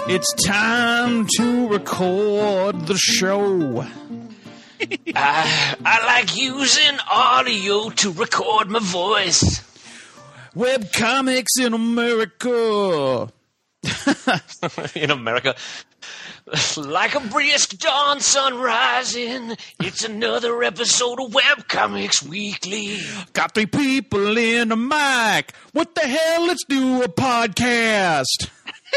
It's time to record the show. I like using audio to record my voice. Webcomics in America. In America. Like a brisk dawn sun rising, it's another episode of Webcomics Weekly. Got 3 people in a mic. What the hell? Let's do a podcast.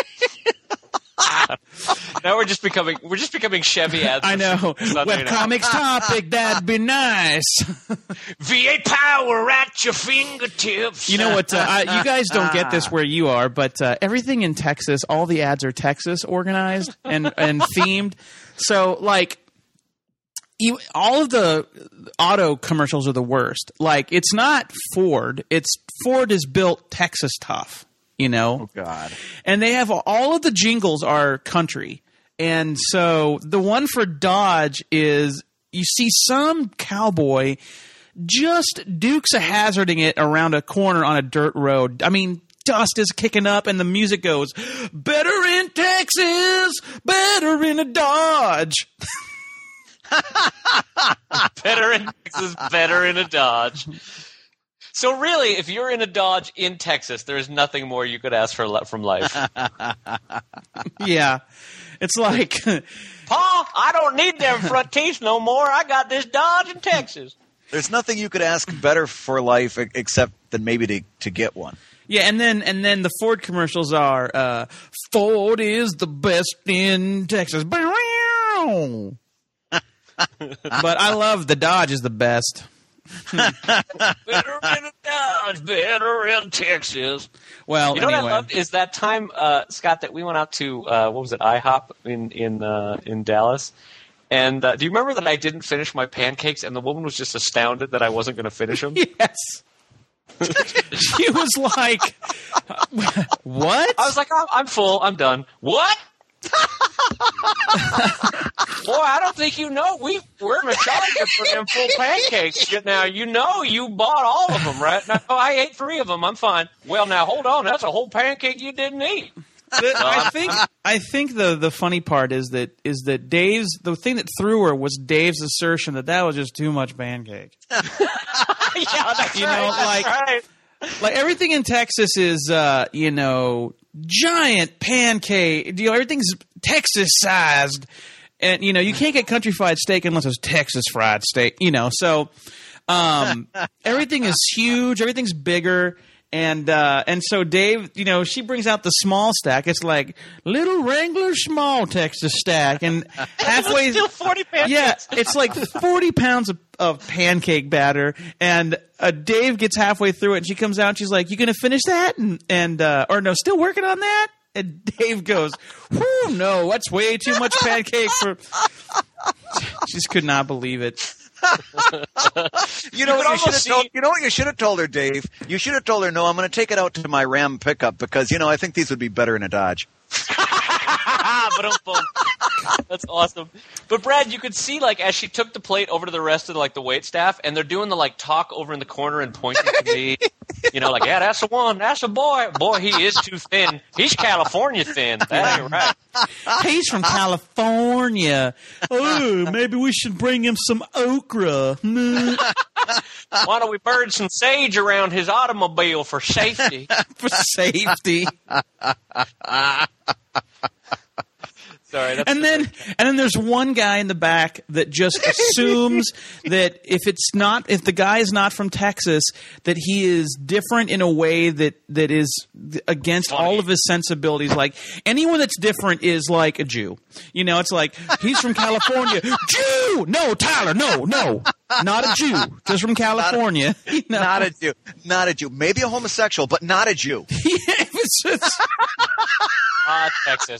Now we're just becoming Chevy ads. I know. Webcomics topic, that'd be nice. V8 power at your fingertips. You know what? You guys don't get this where you are, but everything in Texas, all the ads are Texas organized and themed. So, like, all of the auto commercials are the worst. Like, it's not Ford. It's Ford is built Texas tough. You know? Oh, God. And they have all of the jingles are country. And so the one for Dodge is you see some cowboy just Dukes of Hazzarding it around a corner on a dirt road. I mean, dust is kicking up and the music goes, better in Texas, better in a Dodge. Better in Texas, better in a Dodge. So really, if you're in a Dodge in Texas, there is nothing more you could ask for from life. Yeah. It's like, Pa, I don't need them front teeth no more. I got this Dodge in Texas. There's nothing you could ask better for life except than maybe to get one. yeah, and then the Ford commercials are Ford is the best in Texas. But I love the Dodge is the best. Better in a Dodge, better in Texas. Well, you know anyway. what I loved is that time, Scott, that we went out to what was it, IHOP in Dallas. And do you remember that I didn't finish my pancakes, and the woman was just astounded that I wasn't going to finish them? Yes. She was like, what? I was like, oh, I'm full, I'm done. What? Boy, I don't think you know. We're going to charge you for them full pancakes. Now, you know you bought all of them, right? No, I ate 3 of them. I'm fine. Well, now, hold on. That's a whole pancake you didn't eat. I think the funny part is that Dave's the thing that threw her was Dave's assertion that was just too much pancake. Yeah, that's You right. know, That's right. Like everything in Texas is giant pancake. Everything's Texas sized, and you can't get country fried steak unless it's Texas fried steak. So everything is huge. Everything's bigger. And so Dave, she brings out the small stack. It's like little Wrangler small Texas stack, and halfway Still 40 pancakes. yeah, it's like 40 pounds of pancake batter. And Dave gets halfway through it, and she comes out, and she's like, "You gonna finish that?" And or no, still working on that. And Dave goes, "Whoo, no, that's way too much pancake for." Just could not believe it. You know what you should have told her, Dave? You should have told her, no, I'm going to take it out to my Ram pickup because, I think these would be better in a Dodge. That's awesome. But Brad, you could see as she took the plate over to the rest of the wait staff, and they're doing the talk over in the corner and pointing to me. Yeah, that's the one. That's the boy. Boy, he is too thin. He's California thin. That ain't right. He's from California. Oh, maybe we should bring him some okra. Why don't we burn some sage around his automobile for safety? For safety. Sorry. And then there's one guy in the back that just assumes that if the guy is not from Texas, that he is different in a way that is against all of his sensibilities. Like anyone that's different is like a Jew. It's like he's from California. Jew! No, Tyler, no, not a Jew, just from California. Not a Jew. Maybe a homosexual, but not a Jew. It's just...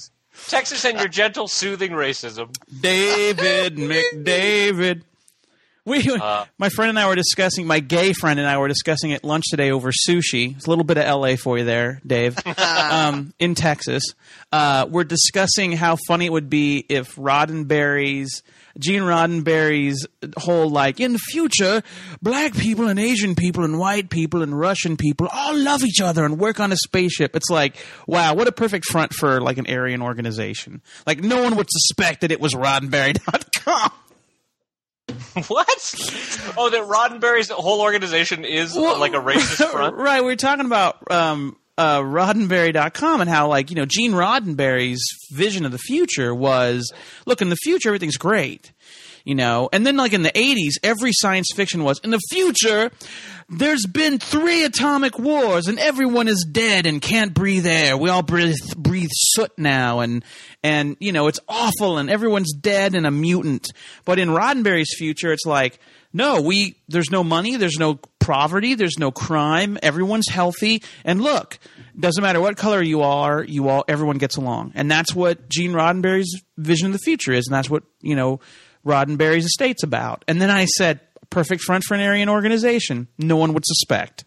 Texas and your gentle, soothing racism. David McDavid. My friend and I were discussing, my gay friend and I were discussing at lunch today over sushi. It's a little bit of LA for you there, Dave, in Texas. We're discussing how funny it would be if Gene Roddenberry's whole, like, in the future, black people and Asian people and white people and Russian people all love each other and work on a spaceship. It's like, wow, what a perfect front for, like, an Aryan organization. Like, no one would suspect that it was Roddenberry.com. What? Oh, that Roddenberry's whole organization is like a racist front? Right, we were talking about Roddenberry.com and how, like, you know, Gene Roddenberry's vision of the future was, look, in the future, everything's great, you know? And then, like, in the 80s, every science fiction was, in the future, there's been 3 atomic wars and everyone is dead and can't breathe air. We all breathe soot now and you know, it's awful and everyone's dead and a mutant. But in Roddenberry's future, it's like, no, there's no money, there's no poverty, there's no crime, everyone's healthy, and look, doesn't matter what color you are, everyone gets along. And that's what Gene Roddenberry's vision of the future is, and that's what, you know, Roddenberry's estate's about. And then I said, perfect front for an Aryan organization. No one would suspect.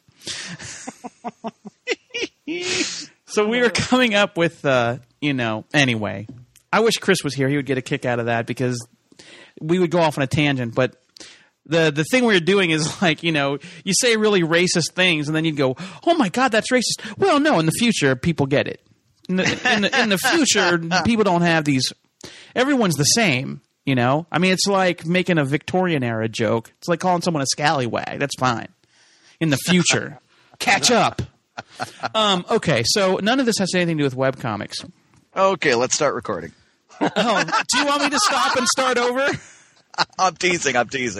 So we were coming up with, you know, anyway. I wish Chris was here. He would get a kick out of that because we would go off on a tangent. But the thing we were doing is, like, you know, you say really racist things and then you'd go, oh, my God, that's racist. Well, no, in the future, people get it. In the future, people don't have these. Everyone's the same. You know, I mean, it's like making a Victorian era joke. It's like calling someone a scallywag. That's fine. In the future, catch up. Okay, so none of this has anything to do with webcomics. Okay, let's start recording. Oh, do you want me to stop and start over? I'm teasing.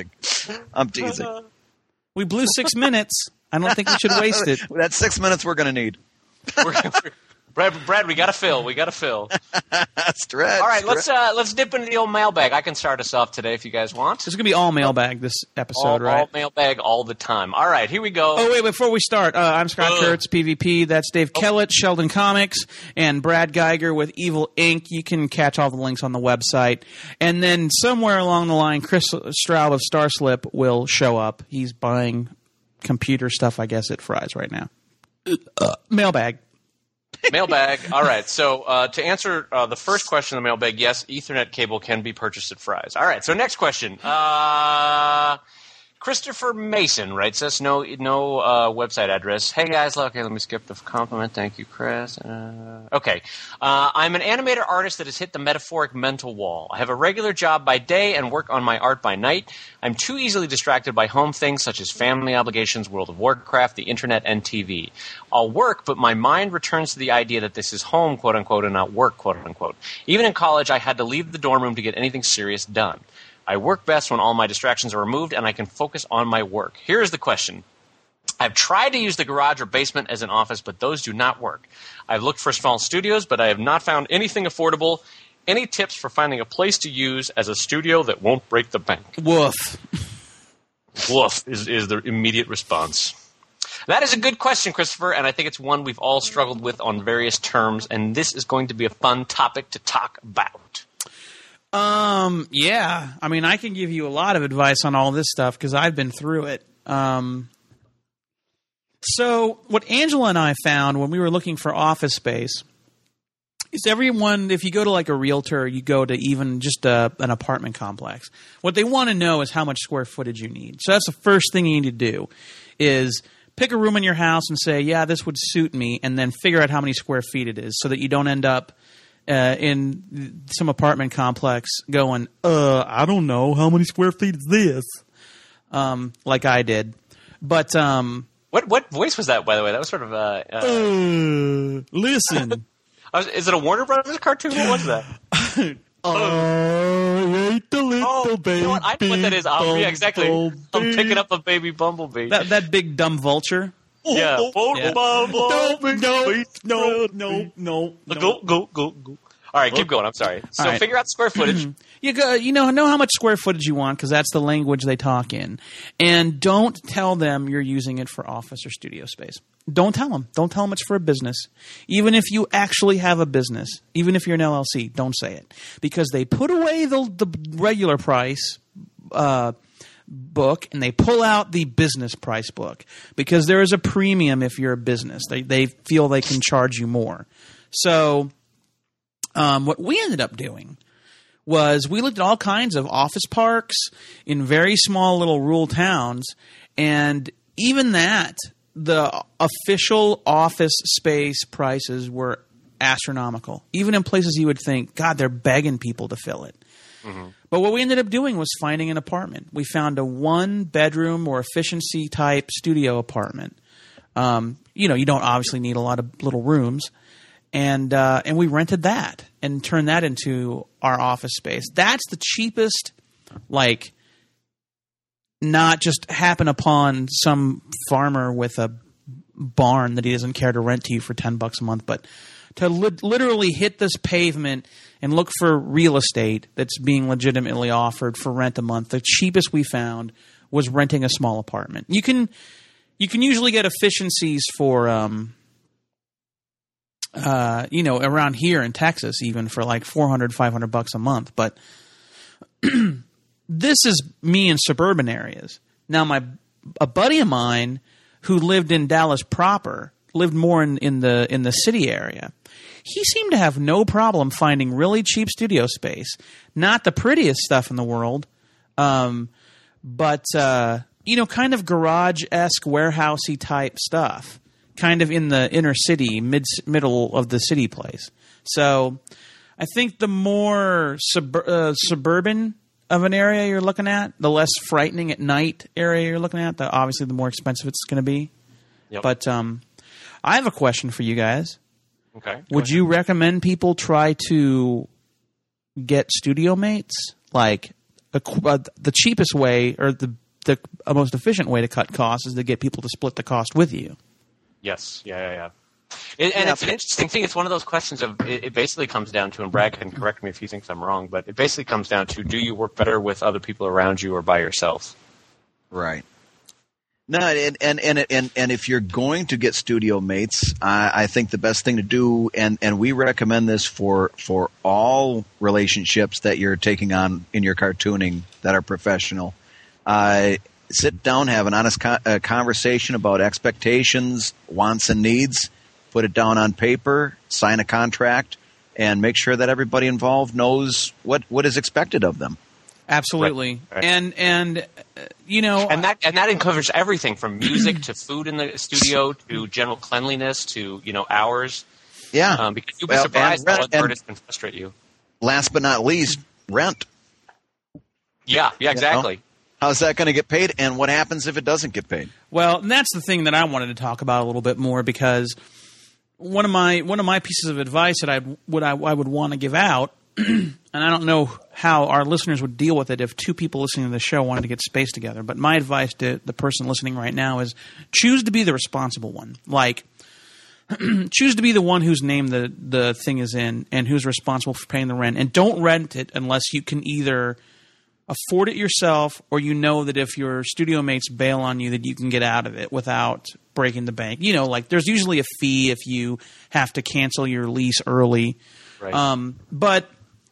We blew 6 minutes. I don't think we should waste it. That's 6 minutes we're going to need. Brad, we got to fill. Stretch. All right, let's dip into the old mailbag. I can start us off today if you guys want. This is going to be all mailbag this episode, right? All mailbag all the time. All right, here we go. Oh, wait, before we start, I'm Scott Kurtz, PvP. That's Dave Kellett, Sheldon Comics, and Brad Geiger with Evil Inc. You can catch all the links on the website. And then somewhere along the line, Chris Stroud of Starslip will show up. He's buying computer stuff, I guess, at Fry's right now. Mailbag. Mailbag. All right. So to answer the first question in the mailbag, yes, Ethernet cable can be purchased at Fry's. All right. So next question. Christopher Mason writes us, no website address. Hey, guys. Okay, let me skip the compliment. Thank you, Chris. Okay. I'm an animator artist that has hit the metaphoric mental wall. I have a regular job by day and work on my art by night. I'm too easily distracted by home things such as family obligations, World of Warcraft, the internet, and TV. I'll work, but my mind returns to the idea that this is home, quote-unquote, and not work, quote-unquote. Even in college, I had to leave the dorm room to get anything serious done. I work best when all my distractions are removed and I can focus on my work. Here is the question. I've tried to use the garage or basement as an office, but those do not work. I've looked for small studios, but I have not found anything affordable. Any tips for finding a place to use as a studio that won't break the bank? Woof. Woof is the immediate response. That is a good question, Christopher, and I think it's one we've all struggled with on various terms, and this is going to be a fun topic to talk about. Yeah. I mean, I can give you a lot of advice on all this stuff because I've been through it. So what Angela and I found when we were looking for office space is everyone, if you go to like a realtor, you go to even just an apartment complex, what they want to know is how much square footage you need. So that's the first thing you need to do is pick a room in your house and say, yeah, this would suit me, and then figure out how many square feet it is so that you don't end up in some apartment complex going, I don't know, how many square feet is this? Like I did. But what voice was that, by the way? That was sort of listen. Is it a Warner Brothers cartoon? What was that? Ain't the little baby. You know what? I know what that is. Yeah, exactly. I'm picking up a baby bumblebee. That big dumb vulture. Yeah. No. Go. All right, keep going. I'm sorry. So right. Figure out the square footage. You know how much square footage you want because that's the language they talk in. And don't tell them you're using it for office or studio space. Don't tell them. Don't tell them it's for a business. Even if you actually have a business, even if you're an LLC, don't say it. Because they put away the regular price book and they pull out the business price book because there is a premium if you're a business. They feel they can charge you more. So what we ended up doing was we looked at all kinds of office parks in very small little rural towns, and even that, the official office space prices were astronomical. Even in places you would think, God, they're begging people to fill it. Mm-hmm. But what we ended up doing was finding an apartment. We found a 1-bedroom or efficiency type studio apartment. You don't obviously need a lot of little rooms. And we rented that and turned that into our office space. That's the cheapest, not just happen upon some farmer with a barn that he doesn't care to rent to you for $10 a month, but to literally hit this pavement and look for real estate that's being legitimately offered for rent a month. The cheapest we found was renting a small apartment. You can usually get efficiencies for around here in Texas, even for like $400-$500 a month. But this is me in suburban areas. Now, a buddy of mine who lived in Dallas proper lived more in the city area. He seemed to have no problem finding really cheap studio space. Not the prettiest stuff in the world, but kind of garage-esque, warehousey type stuff. Kind of in the inner city, middle of the city place. So I think the more suburban of an area you're looking at, the less frightening at night area you're looking at, obviously the more expensive it's going to be. Yep. But I have a question for you guys. Okay. Would you recommend people try to get studio mates? Like the cheapest way or the most efficient way to cut costs is to get people to split the cost with you. Yes. Yeah. It's an interesting thing. It's one of those questions of it basically comes down to, and Brad can correct me if he thinks I'm wrong, but it basically comes down to, do you work better with other people around you or by yourself? Right. No, and if you're going to get studio mates, I think the best thing to do, and we recommend this for all relationships that you're taking on in your cartooning that are professional, sit down, have an honest conversation about expectations, wants, and needs. Put it down on paper, sign a contract, and make sure that everybody involved knows what is expected of them. Absolutely, right. And that covers everything from music to food in the studio to general cleanliness to hours. Yeah, because you'll be surprised how much artists can frustrate you. Last but not least, rent. Yeah, exactly. How's that going to get paid, and what happens if it doesn't get paid? Well, and that's the thing that I wanted to talk about a little bit more, because one of my pieces of advice that I would want to give out, and I don't know how our listeners would deal with it if two people listening to the show wanted to get space together, but my advice to the person listening right now is choose to be the responsible one. Like, choose to be the one whose name the thing is in and who's responsible for paying the rent, and don't rent it unless you can either afford it yourself, or that if your studio mates bail on you, that you can get out of it without breaking the bank. There's usually a fee if you have to cancel your lease early. Right. But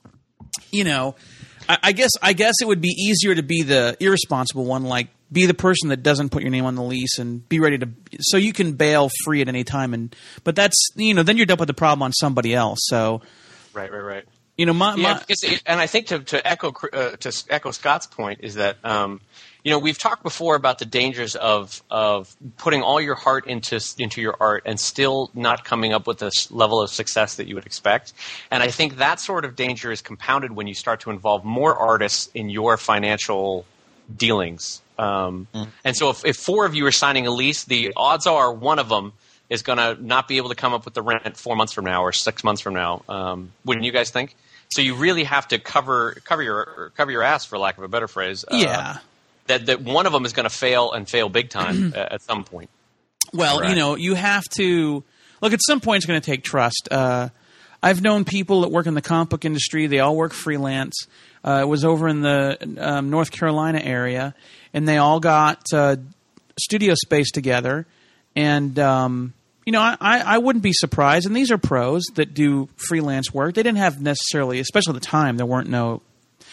I guess it would be easier to be the irresponsible one, like be the person that doesn't put your name on the lease and be ready to, so you can bail free at any time. But that's, then you're dumping the problem on somebody else. So right. And I think to echo Scott's point is that we've talked before about the dangers of putting all your heart into your art and still not coming up with this level of success that you would expect. And I think that sort of danger is compounded when you start to involve more artists in your financial dealings. And so if 4 of you are signing a lease, the odds are one of them is going to not be able to come up with the rent 4 months from now or 6 months from now. Wouldn't you guys think? So you really have to cover your ass, for lack of a better phrase. Yeah. That one of them is going to fail and fail big time at some point. Well, right. You have to look. At some point, it's going to take trust. I've known people that work in the comic book industry. They all work freelance. It was over in the North Carolina area, and they all got studio space together. And I wouldn't be surprised. And these are pros that do freelance work. They didn't have necessarily, especially at the time, there weren't no.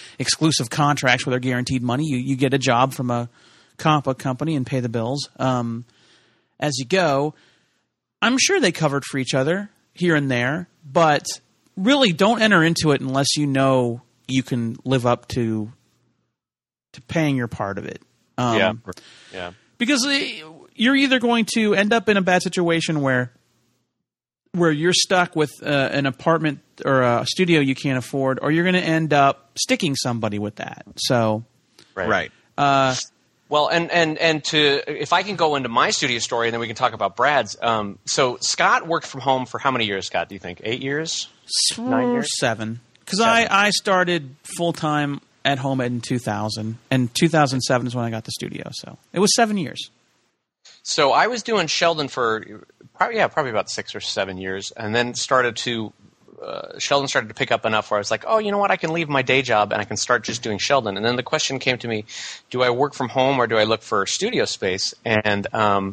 exclusive contracts where they're guaranteed money. You get a job from a comic book company and pay the bills as you go. I'm sure they covered for each other here and there, but really don't enter into it unless you know you can live up to paying your part of it. Yeah. Because you're either going to end up in a bad situation where you're stuck with an apartment or a studio you can't afford, or you're going to end up sticking somebody with that. So, Right. Well, and to if I can go into my studio story, and then we can talk about Brad's. So Scott worked from home for how many years, Scott? Do you think 8 years? 9 years? 7. Because I started full time at home in 2000, and 2007 is when I got the studio. So it was 7 years. So I was doing Sheldon for probably about 6 or 7 years, and then Sheldon started to pick up enough where I was like, oh, you know what, I can leave my day job and I can start just doing Sheldon. And then the question came to me, do I work from home or do I look for studio space? And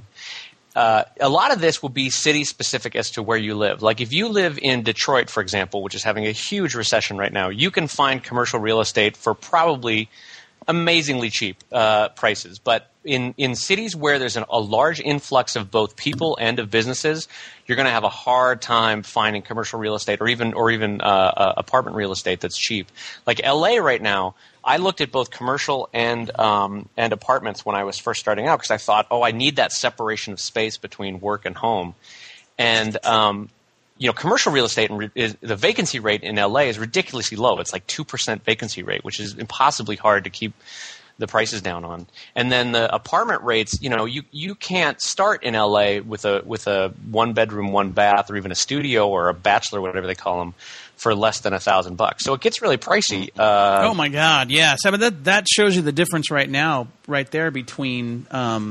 a lot of this will be city-specific as to where you live. Like if you live in Detroit, for example, which is having a huge recession right now, you can find commercial real estate for probably amazingly cheap prices. But in cities where there's a large influx of both people and of businesses, you're going to have a hard time finding commercial real estate or even apartment real estate that's cheap. Like LA right now, I looked at both commercial and apartments when I was first starting out because I thought, I need that separation of space between work and home. And commercial real estate the vacancy rate in LA is ridiculously low. It's like 2% vacancy rate, which is impossibly hard to keep the prices down on. And then the apartment rates, you can't start in LA with a 1 bedroom, 1 bath, or even a studio or a bachelor, whatever they call them, for less than $1,000. So it gets really pricey. Oh my God, yes. I mean that shows you the difference right now, right there between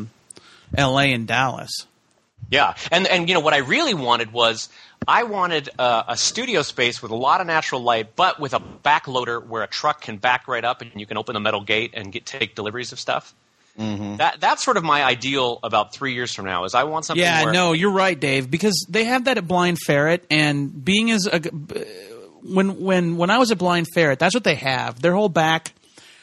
LA and Dallas. Yeah, and what I really wanted was I wanted a studio space with a lot of natural light, but with a backloader where a truck can back right up and you can open the metal gate and take deliveries of stuff. Mm-hmm. That's sort of my ideal about 3 years from now. Is I want something. Yeah, no, you're right, Dave, because they have that at Blind Ferret, and being as when I was at Blind Ferret, that's what they have. Their whole back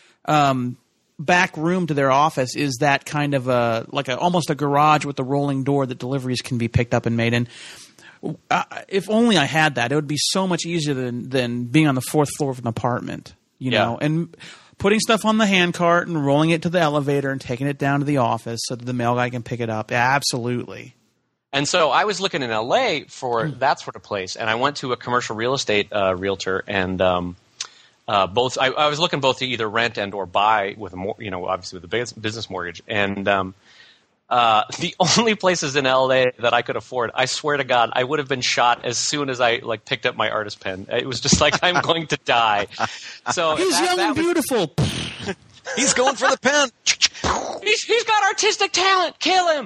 room to their office is that kind of almost a garage with a rolling door that deliveries can be picked up and made in. If only I had that, it would be so much easier than being on the 4th floor of an apartment, know, and putting stuff on the handcart and rolling it to the elevator and taking it down to the office so that the mail guy can pick it up. Yeah, absolutely. And so I was looking in LA for that sort of place, and I went to a commercial real estate realtor, and both. I was looking both to either rent and or buy with obviously with a business mortgage, and the only places in LA that I could afford, I swear to God, I would have been shot as soon as I picked up my artist pen. It was just like I'm going to die. So he's young and beautiful. He's going for the pen. He's got artistic talent. Kill him.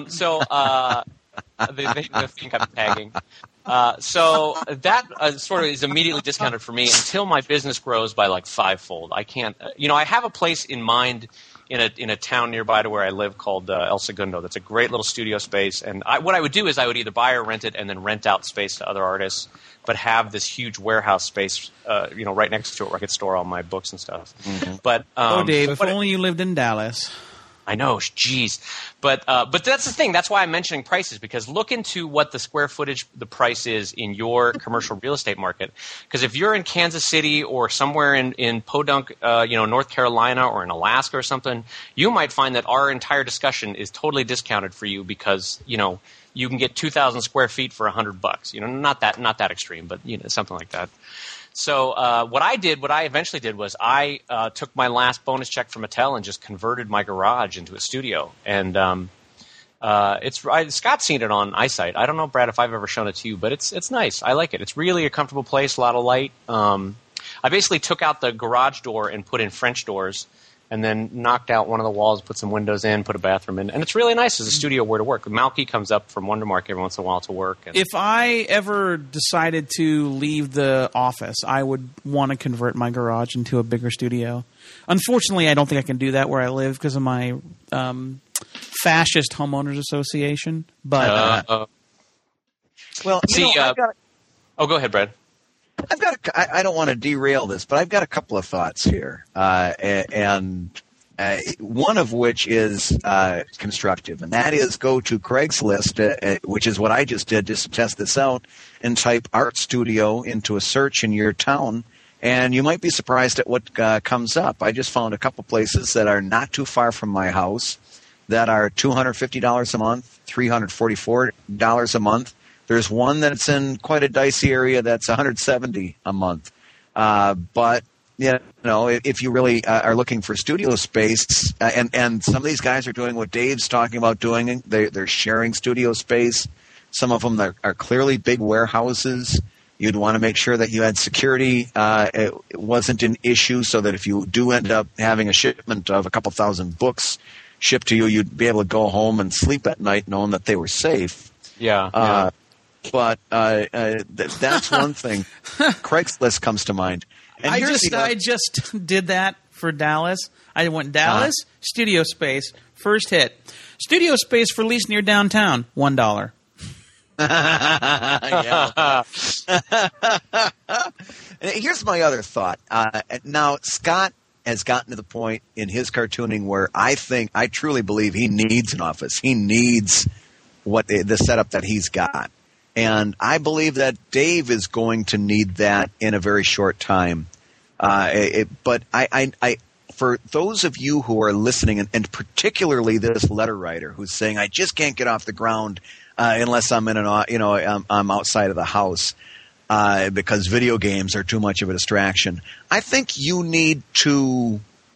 They think I'm tagging. So that sort of is immediately discounted for me until my business grows by like 5-fold. I can't. I have a place in mind in a town nearby to where I live called El Segundo. That's a great little studio space. And what I would do is I would either buy or rent it and then rent out space to other artists, but have this huge warehouse space, right next to it where I could store all my books and stuff. Mm-hmm. But Dave, if only you lived in Dallas. I know, geez. But that's the thing. That's why I'm mentioning prices, because look into what the square footage, the price is in your commercial real estate market. Because if you're in Kansas City or somewhere in Podunk, North Carolina or in Alaska or something, you might find that our entire discussion is totally discounted for you because, you can get 2,000 square feet for $100. Not that extreme, but something like that. So what I eventually did was I took my last bonus check from Mattel and just converted my garage into a studio. And Scott's seen it on iSight. I don't know, Brad, if I've ever shown it to you, but it's nice. I like it. It's really a comfortable place, a lot of light. I basically took out the garage door and put in French doors, and then knocked out one of the walls, put some windows in, put a bathroom in. And it's really nice as a studio where to work. Malky comes up from Wondermark every once in a while to work. If I ever decided to leave the office, I would want to convert my garage into a bigger studio. Unfortunately, I don't think I can do that where I live because of my fascist homeowners association. But well, see, go ahead, Brad. I don't want to derail this, but I've got a couple of thoughts here, and one of which is constructive, and that is go to Craigslist, which is what I just did just to test this out, and type art studio into a search in your town, and you might be surprised at what comes up. I just found a couple places that are not too far from my house that are $250 a month, $344 a month. There's one that's in quite a dicey area that's $170 a month. But you know, if you really are looking for studio space, and some of these guys are doing what Dave's talking about doing, they're sharing studio space. Some of them are clearly big warehouses. You'd want to make sure that you had security. It wasn't an issue, so that if you do end up having a shipment of a couple thousand books shipped to you, you'd be able to go home and sleep at night knowing that they were safe. Yeah. But that's one thing. Craigslist comes to mind. And I just did that for Dallas. I went Dallas, studio space, first hit. Studio space for lease near downtown, $1. Here's my other thought. Now, Scott has gotten to the point in his cartooning where I truly believe he needs an office. He needs the setup that he's got. And I believe that Dave is going to need that in a very short time. But for those of you who are listening, and particularly this letter writer who's saying, I just can't get off the ground unless I'm I'm outside of the house because video games are too much of a distraction. I think you need to.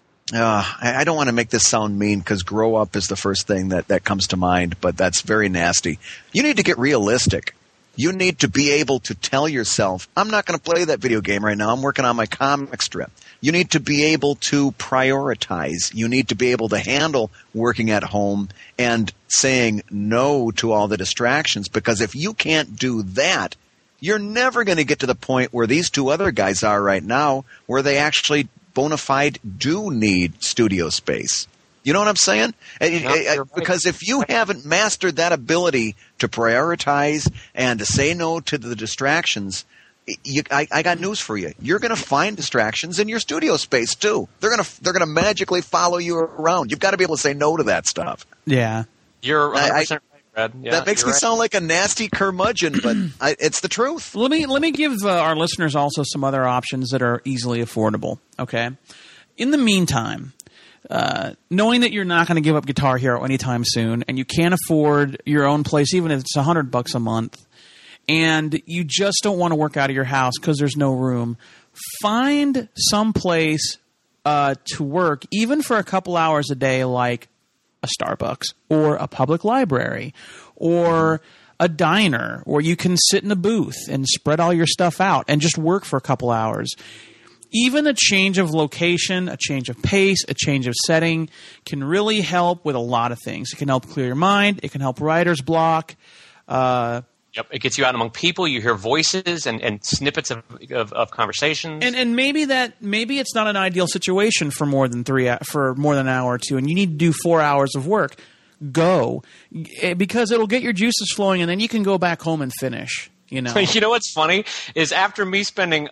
I don't want to make this sound mean because grow up is the first thing that comes to mind, but that's very nasty. You need to get realistic. You need to be able to tell yourself, I'm not going to play that video game right now. I'm working on my comic strip. You need to be able to prioritize. You need to be able to handle working at home and saying no to all the distractions, because if you can't do that, you're never going to get to the point where these two other guys are right now, where they actually bona fide do need studio space. You know what I'm saying? Right. Because if you haven't mastered that ability to prioritize and to say no to the distractions, I got news for you. You're going to find distractions in your studio space too. They're going to magically follow you around. You've got to be able to say no to that stuff. Yeah, you're 100% right, Brad. Yeah, that makes me sound like a nasty curmudgeon, but it's the truth. Let me give our listeners also some other options that are easily affordable. Okay, in the meantime. Knowing that you're not going to give up Guitar Hero anytime soon, and you can't afford your own place, even if it's $100 a month, and you just don't want to work out of your house because there's no room, find some place to work, even for a couple hours a day, like a Starbucks or a public library or a diner, where you can sit in a booth and spread all your stuff out and just work for a couple hours. Even a change of location, a change of pace, a change of setting can really help with a lot of things. It can help clear your mind. It can help writer's block. Yep, it gets you out among people. You hear voices and snippets of conversations. And maybe it's not an ideal situation for more than an hour or two, and you need to do 4 hours of work. Go, because it'll get your juices flowing, and then you can go back home and finish. You know what's funny is after me spending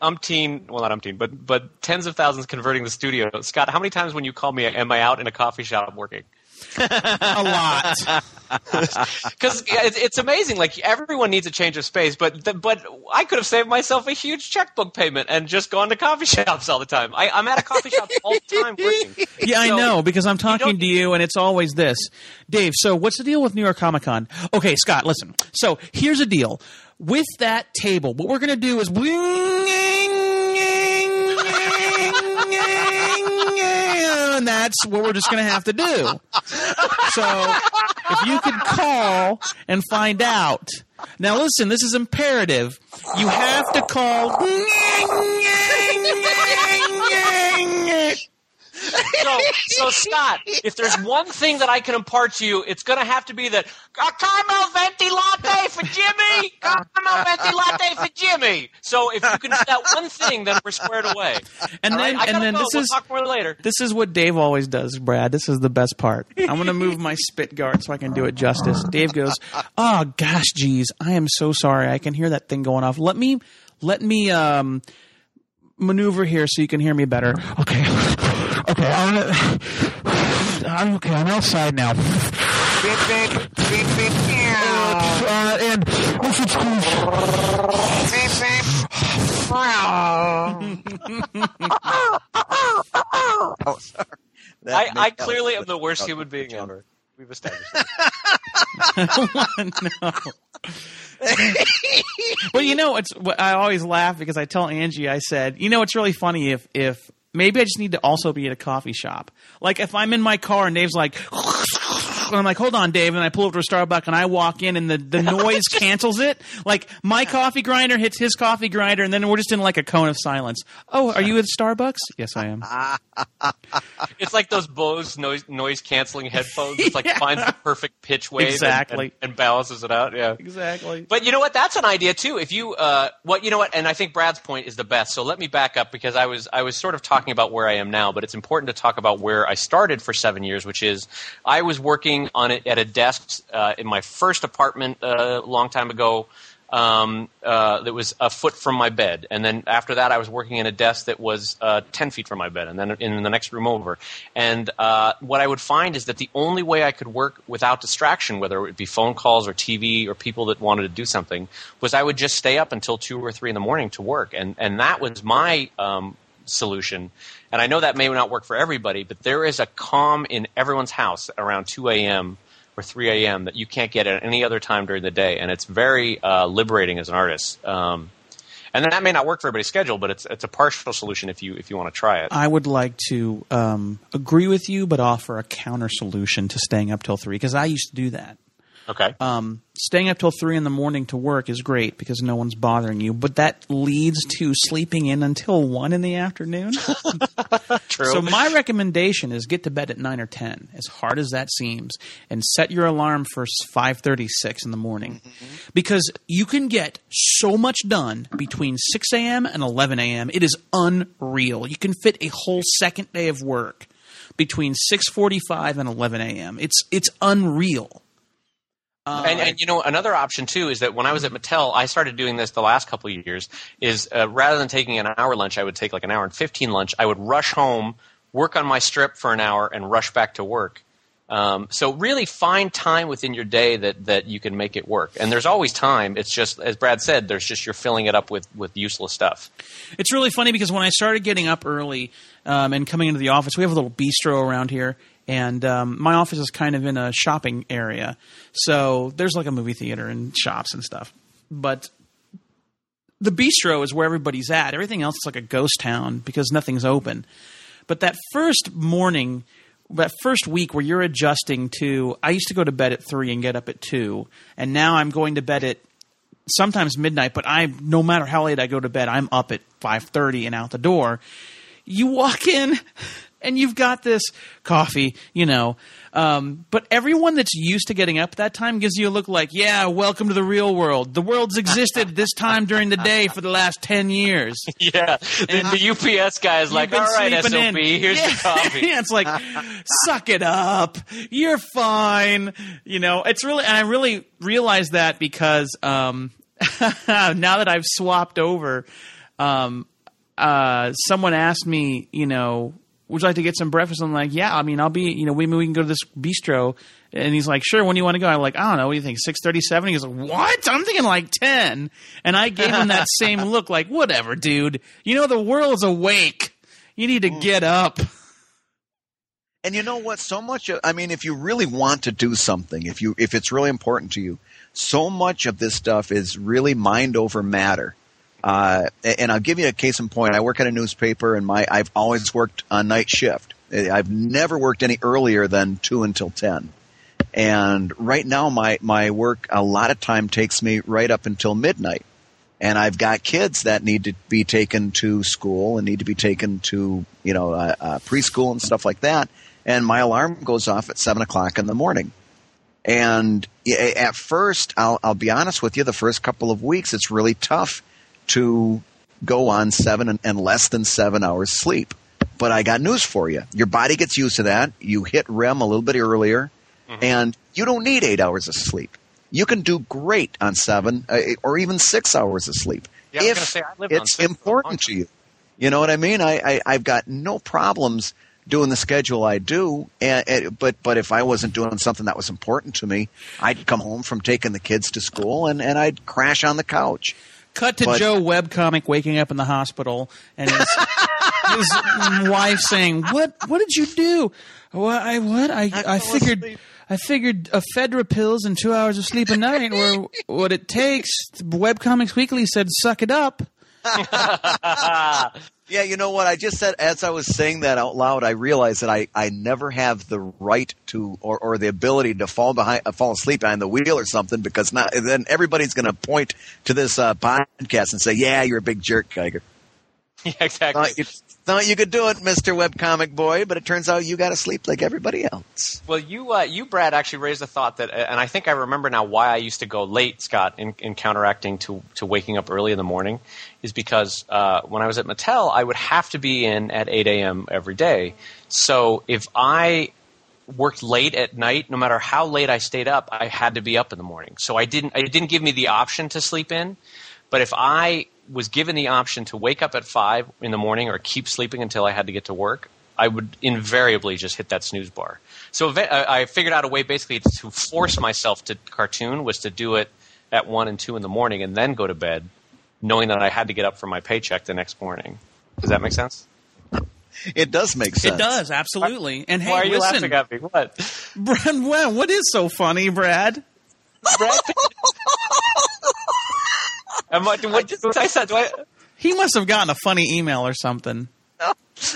but tens of thousands converting the studio. Scott, how many times when you call me am I out in a coffee shop working? A lot. Because it's amazing. Like, everyone needs a change of space, but I could have saved myself a huge checkbook payment and just gone to coffee shops all the time. I'm at a coffee shop all the time working. Yeah, I know, because I'm talking to you, and it's always this. Dave, so what's the deal with New York Comic Con? Okay, Scott, listen. So here's a deal. With that table, what we're going to do is and that's what we're just going to have to do. So if you could call and find out. Now listen, this is imperative. You have to call. So Scott, if there's one thing that I can impart to you, it's going to have to be that a caramel venti latte for Jimmy. Caramel no venti latte for Jimmy. So if you can do that one thing, then we're squared away. And then, right? and then we'll this talk more later. This is what Dave always does, Brad. This is the best part. I'm going to move my spit guard so I can do it justice. Dave goes, "Oh gosh, geez, I am so sorry. I can hear that thing going off. Let me maneuver here so you can hear me better." Okay, I'm okay. I'm outside now. And this is Oh, sorry. I clearly am the worst human being ever. We've established that. No. Well, you know, I always laugh because I tell Angie, I said, you know, it's really funny if maybe I just need to also be at a coffee shop. Like if I'm in my car and Dave's like, and I'm like, hold on, Dave, and I pull over to a Starbucks and I walk in and the noise cancels it. Like my coffee grinder hits his coffee grinder and then we're just in like a cone of silence. Oh, are you at Starbucks? Yes, I am. It's like those Bose noise canceling headphones. It's like finds the perfect pitch wave Exactly. and balances it out. Yeah, Exactly. But you know what? That's an idea too. If you, you know what? And I think Brad's point is the best. So let me back up because I was sort of talking about where I am now, but it's important to talk about where I started for 7 years, which is I was working on it at a desk in my first apartment a long time ago. That was a foot from my bed, and then after that, I was working in a desk that was 10 feet from my bed, and then in the next room over. And what I would find is that the only way I could work without distraction, whether it would be phone calls or TV or people that wanted to do something, was I would just stay up until 2 or 3 in the morning to work, and that was my solution. And I know that may not work for everybody, but there is a calm in everyone's house around 2 a.m. or 3 a.m. that you can't get at any other time during the day, and it's very liberating as an artist. And then that may not work for everybody's schedule, but it's a partial solution if you want to try it. I would like to agree with you, but offer a counter solution to staying up till 3 because I used to do that. Okay. Staying up till 3 in the morning to work is great because no one's bothering you, but that leads to sleeping in until 1 in the afternoon. True. So my recommendation is get to bed at 9 or 10, as hard as that seems, and set your alarm for 5:36 in the morning. Because you can get so much done between 6 a.m. and 11 a.m. It is unreal. You can fit a whole second day of work between 6:45 and 11 a.m. It's unreal. And you know, another option too is that when I was at Mattel, I started doing this the last couple of years. Is rather than taking an hour lunch, I would take like an hour and 15 lunch. I would rush home, work on my strip for an hour, and rush back to work. So really find time within your day that you can make it work. And there's always time. It's just, as Brad said, there's just you're filling it up with useless stuff. It's really funny because when I started getting up early and coming into the office, we have a little bistro around here. And my office is kind of in a shopping area. So there's like a movie theater and shops and stuff. But the bistro is where everybody's at. Everything else is like a ghost town because nothing's open. But that first morning, that first week where you're adjusting to – I used to go to bed at 3 and get up at 2. And now I'm going to bed at sometimes midnight. But no matter how late I go to bed, I'm up at 5:30 and out the door. You walk in – and you've got this coffee, you know. But everyone that's used to getting up at that time gives you a look like, yeah, welcome to the real world. The world's existed this time during the day for the last 10 years. Yeah. The UPS guy is like, all right, SOB, here's the coffee. Yeah, it's like, suck it up. You're fine. You know, it's really – and I really realized that because now that I've swapped over, someone asked me, you know, would you like to get some breakfast? I'm like, yeah, I mean, I'll be, you know, we can go to this bistro. And he's like, sure, when do you want to go? I'm like, I don't know, what do you think, 6:37? He goes, what? I'm thinking like 10. And I gave him that same look like, whatever, dude. You know, the world's awake. You need to get up. And you know what? So much – I mean, if you really want to do something, if it's really important to you, so much of this stuff is really mind over matter. And I'll give you a case in point. I work at a newspaper, and I've always worked a night shift. I've never worked any earlier than 2 until 10. And right now, my work a lot of time takes me right up until midnight. And I've got kids that need to be taken to school and need to be taken to, you know, preschool and stuff like that. And my alarm goes off at 7 o'clock in the morning. And at first, I'll be honest with you, the first couple of weeks, it's really tough to go on 7 and less than 7 hours sleep. But I got news for you. Your body gets used to that. You hit REM a little bit earlier, and you don't need 8 hours of sleep. You can do great on 7 or even 6 hours of sleep if it's important to you. You know what I mean? I've got no problems doing the schedule I do, but if I wasn't doing something that was important to me, I'd come home from taking the kids to school and I'd crash on the couch. Cut to Joe webcomic waking up in the hospital and his wife saying, "What did you do?" I figured Ephedra pills and 2 hours of sleep a night were what it takes. Webcomics Weekly said, "Suck it up." Yeah, you know what? I just said, as I was saying that out loud, I realized that I never have the right to or the ability to fall asleep behind the wheel or something, because then everybody's going to point to this podcast and say, "Yeah, you're a big jerk, Geiger." Yeah, exactly. Thought you could do it, Mr. Webcomic Boy, but it turns out you got to sleep like everybody else. Well, you, Brad, actually raised a thought that, and I think I remember now why I used to go late, Scott, in counteracting to waking up early in the morning, is because when I was at Mattel, I would have to be in at 8 a.m. every day. So if I worked late at night, no matter how late I stayed up, I had to be up in the morning. So it didn't give me the option to sleep in, but if I was given the option to wake up at 5 in the morning or keep sleeping until I had to get to work, I would invariably just hit that snooze bar. So I figured out a way basically to force myself to cartoon was to do it at 1 and 2 in the morning and then go to bed, knowing that I had to get up for my paycheck the next morning. Does that make sense? It does make sense. It does, absolutely. And hey, why are you listen, laughing at me? What? Brad, what is so funny, Brad? Brad? What I said? He must have gotten a funny email or something. No,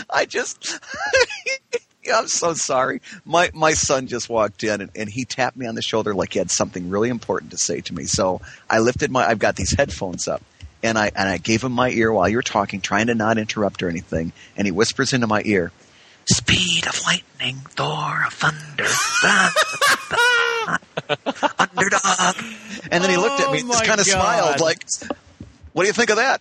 I'm so sorry. My son just walked in and he tapped me on the shoulder like he had something really important to say to me. So I lifted I've got these headphones up and I gave him my ear while you were talking, trying to not interrupt or anything. And he whispers into my ear, "Speed of lightning, Thor of thunder, underdog." And then he looked at me and just kind of smiled like, "What do you think of that?"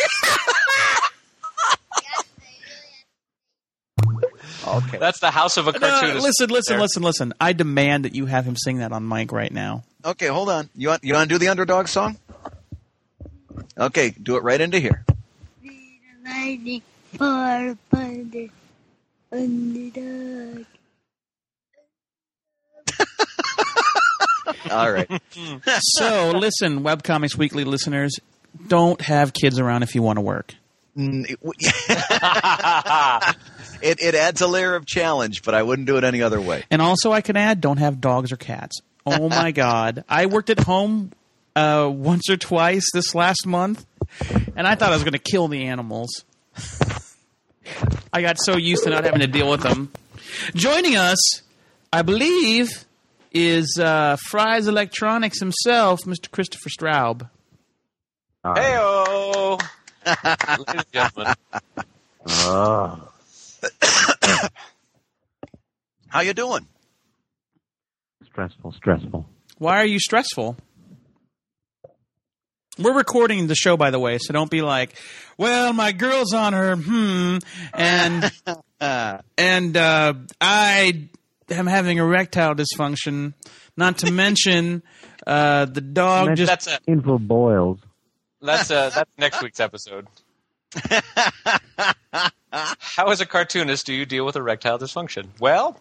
Okay. That's the house of a cartoonist. Listen. I demand that you have him sing that on mic right now. Okay, hold on. You want to do the underdog song? Okay, do it right into here. Lightning, Thor, thunder, underdog. All right. So, listen, Webcomics Weekly listeners, don't have kids around if you want to work. It adds a layer of challenge, but I wouldn't do it any other way. And also, I can add, don't have dogs or cats. Oh, my God. I worked at home once or twice this last month, and I thought I was going to kill the animals. I got so used to not having to deal with them. Joining us, I believe, is Fry's Electronics himself, Mr. Christopher Straub. Hey-o! Ladies and gentlemen. How you doing? Stressful. Why are you stressful? We're recording the show, by the way, so don't be like, "Well, my girl's on her, and I am having erectile dysfunction. Not to mention the dog just." That's painful boils. That's next week's episode. How, as a cartoonist, do you deal with erectile dysfunction? Well,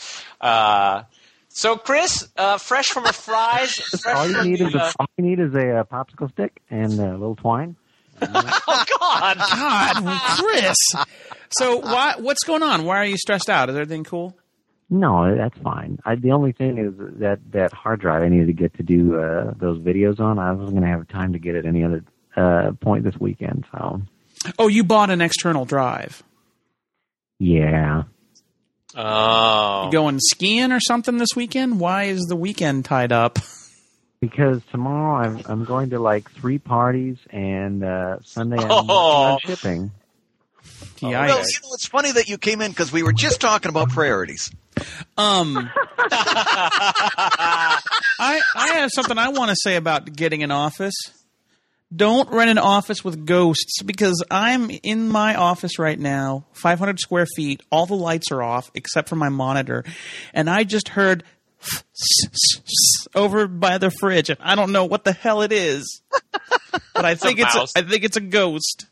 so Chris, fresh from a Fry's. All you need is a popsicle stick and a little twine. Oh God, Chris. So what's going on? Why are you stressed out? Is everything cool? No, that's fine. The only thing is that hard drive I needed to get to do those videos on. I wasn't going to have time to get it any other point this weekend. So. Oh, you bought an external drive. Yeah. Oh. You going skiing or something this weekend? Why is the weekend tied up? Because tomorrow I'm going to like 3 parties, and Sunday I'm working on shipping. Well, it's funny that you came in because we were just talking about priorities. I have something I want to say about getting an office. Don't rent an office with ghosts, because I'm in my office right now, 500 square feet. All the lights are off except for my monitor, and I just heard over by the fridge, and I don't know what the hell it is, but I think it's a ghost.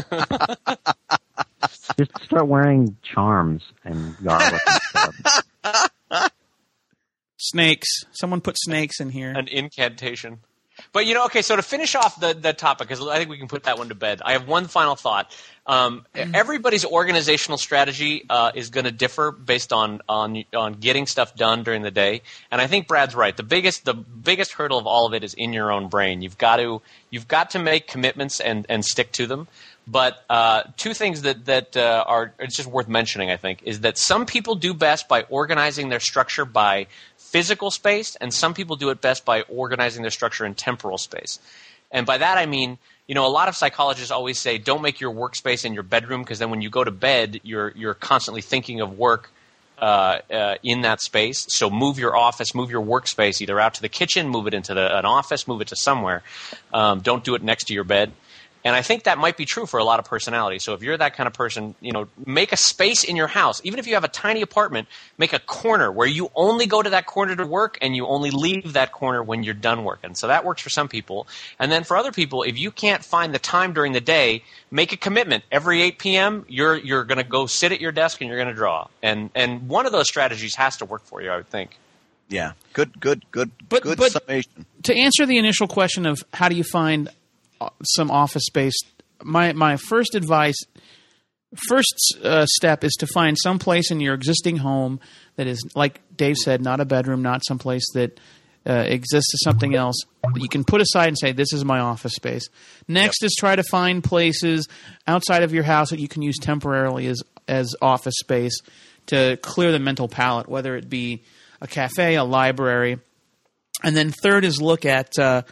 Just start wearing charms and garlic and stuff. Snakes. Someone put snakes in here. An incantation. But, okay, so to finish off the topic, because I think we can put that one to bed, I have one final thought. Everybody's organizational strategy is going to differ based on getting stuff done during the day. And I think Brad's right. The biggest hurdle of all of it is in your own brain. You've got to make commitments and stick to them. But two things that are it's just worth mentioning, I think, is that some people do best by organizing their structure by physical space, and some people do it best by organizing their structure in temporal space. And by that I mean, a lot of psychologists always say don't make your workspace in your bedroom, because then when you go to bed, you're constantly thinking of work in that space. So move your office, move your workspace either out to the kitchen, move it into an office, move it to somewhere. Don't do it next to your bed. And I think that might be true for a lot of personalities. So if you're that kind of person, make a space in your house. Even if you have a tiny apartment, make a corner where you only go to that corner to work, and you only leave that corner when you're done working. So that works for some people. And then for other people, if you can't find the time during the day, make a commitment. Every 8 p.m., you're going to go sit at your desk and you're going to draw. And one of those strategies has to work for you, I would think. Yeah. Good summation. To answer the initial question of how do you find some office space, my first step is to find some place in your existing home that is, like Dave said, not a bedroom, not some place that exists as something else that you can put aside and say, this is my office space. Next is try to find places outside of your house that you can use temporarily as office space to clear the mental palate, whether it be a cafe, a library. And then third is look at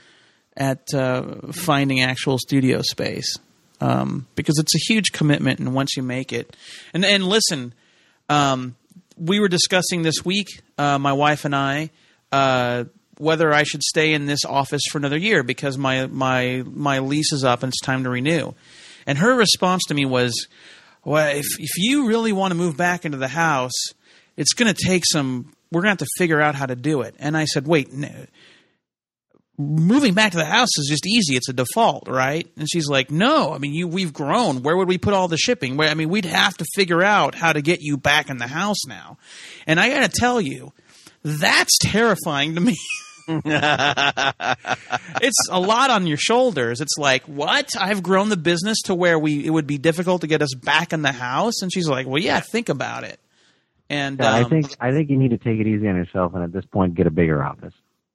finding actual studio space, because it's a huge commitment, and once you make it, and listen, we were discussing this week, my wife and I, whether I should stay in this office for another year, because my lease is up and it's time to renew. And her response to me was, well, if you really want to move back into the house, it's going to take we're going to have to figure out how to do it. And I said, wait, no. Moving back to the house is just easy. It's a default, right? And she's like, no, I mean, we've grown. Where would we put all the shipping? We'd have to figure out how to get you back in the house now. And I got to tell you, that's terrifying to me. It's a lot on your shoulders. It's like, what? I've grown the business to where it would be difficult to get us back in the house? And she's like, well, yeah, think about it. And I think you need to take it easy on yourself, and at this point, get a bigger office.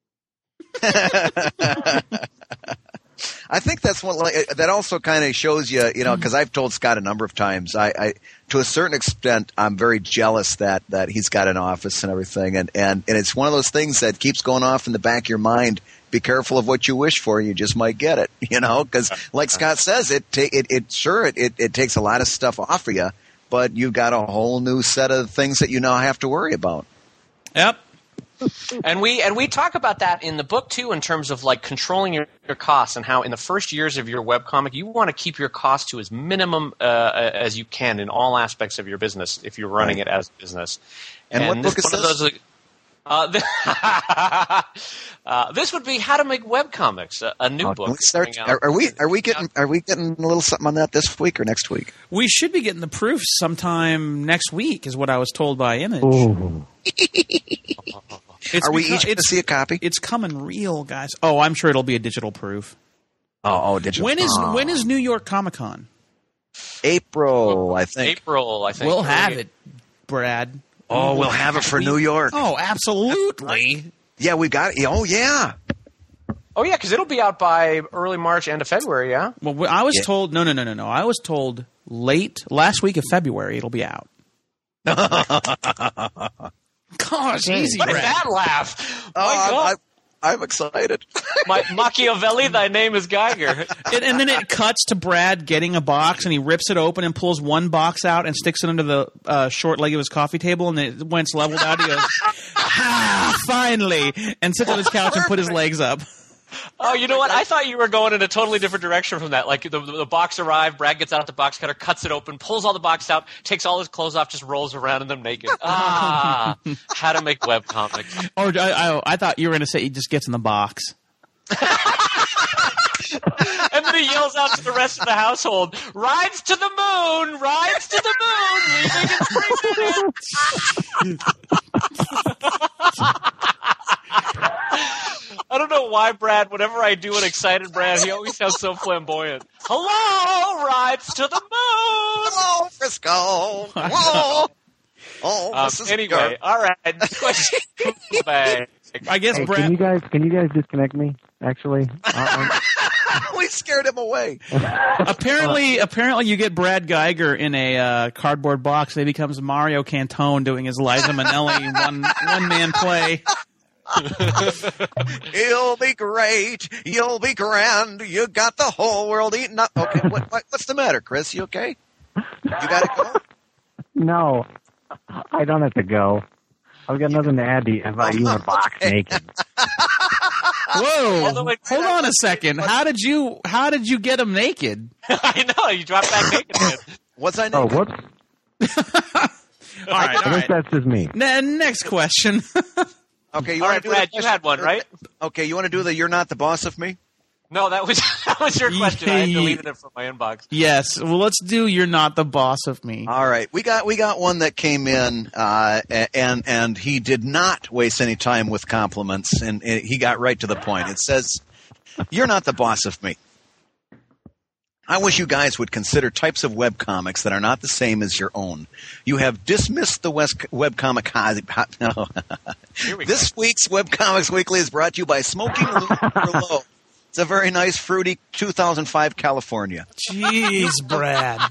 I think that's that also kind of shows you, because I've told Scott a number of times, I to a certain extent, I'm very jealous that he's got an office and everything. And it's one of those things that keeps going off in the back of your mind. Be careful of what you wish for. You just might get it, because like Scott says, it takes a lot of stuff off of you, but you've got a whole new set of things that you now have to worry about. Yep. And we talk about that in the book too, in terms of like controlling your costs, and how in the first years of your webcomic you want to keep your cost to as minimum as you can in all aspects of your business if you're running it as a business. And what book is this? This would be How to Make Webcomics, a new book. Are we getting a little something on that this week or next week? We should be getting the proofs sometime next week, is what I was told by Image. Are we each going to see a copy? It's coming real, guys. Oh, I'm sure it'll be a digital proof. Digital. When is New York Comic Con? April, I think. We'll have it, Brad. Oh, we'll have it for New York. Oh, absolutely. Yeah, we got it. Oh, yeah. Oh, yeah, because it'll be out by early March, end of February, yeah? Well, I was told – no. I was told last week of February it'll be out. Gosh, easy, What is Brad. that laugh? My God. I'm excited. My Machiavelli, thy name is Geiger. And then it cuts to Brad getting a box, and he rips it open and pulls one box out and sticks it under the short leg of his coffee table, and when it's leveled out, he goes, finally, and sits on his couch and put his legs up. Oh, you know what? I thought you were going in a totally different direction from that. Like the box arrived, Brad gets out the box cutter, cuts it open, pulls all the box out, takes all his clothes off, just rolls around in them naked. How to make webcomics. Or I thought you were going to say he just gets in the box. And then he yells out to the rest of the household, rides to the moon, rides to the moon, leaving in 3 minutes. I don't know why, Brad, whenever I do an excited Brad, he always sounds so flamboyant. Hello, rides to the moon! Hello, Frisco! Hello! Anyway, all right. Question back. I guess Hey, Brad. can you guys disconnect me? Actually, We scared him away. Apparently, you get Brad Geiger in a cardboard box. And he becomes Mario Cantone doing his Liza Minnelli one man play. You'll be great. You'll be grand. You got the whole world eating up. Okay, what's the matter, Chris? You okay? You got to go? no, I don't have to go. I've got nothing to add to you about you in a box naked. Whoa! Hold on a second. How did you get him naked? I know, you dropped back naked again. Was I Oh, naked? whoops! All right. I guess that's just me. Next question. Okay, you All want right, to do Brad, the you had one, right? Okay, you want to do the "You're not the boss of me"? No, that was your question. I deleted it from my inbox. Yes. Well, let's do "You're Not the Boss of Me." All right, we got one that came in, and he did not waste any time with compliments, and he got right to the point. It says, "You're not the boss of me. I wish you guys would consider types of webcomics that are not the same as your own. You have dismissed the webcomic." This week's Webcomics Weekly is brought to you by Smoking Merlot. It's a very nice, fruity 2005 California. Jeez, Brad.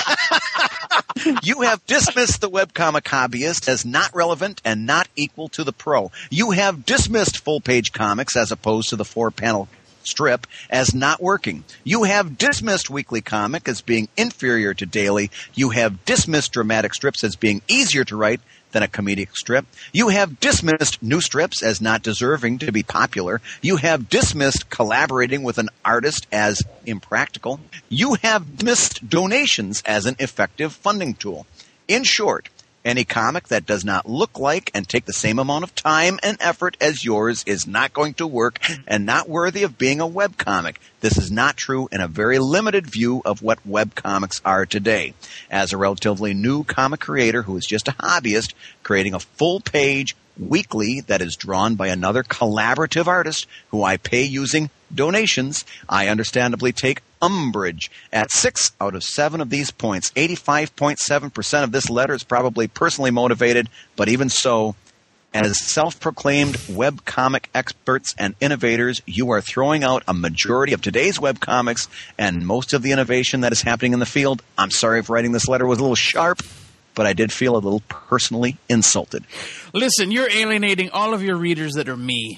You have dismissed the webcomic hobbyist as not relevant and not equal to the pro. You have dismissed full-page comics as opposed to the 4-panel strip as not working. You have dismissed weekly comic as being inferior to daily. You have dismissed dramatic strips as being easier to write than a comedic strip. You have dismissed new strips as not deserving to be popular. You have dismissed collaborating with an artist as impractical. You have dismissed donations as an effective funding tool. In short, any comic that does not look like and take the same amount of time and effort as yours is not going to work and not worthy of being a webcomic. This is not true in a very limited view of what webcomics are today. As a relatively new comic creator who is just a hobbyist, creating a full-page weekly that is drawn by another collaborative artist who I pay using donations, I understandably take umbrage at 6 out of 7 of these points. 85.7% of this letter is probably personally motivated, but even so, as self-proclaimed webcomic experts and innovators, you are throwing out a majority of today's webcomics and most of the innovation that is happening in the field. I'm sorry if writing this letter was a little sharp, but I did feel a little personally insulted. Listen, you're alienating all of your readers that are me.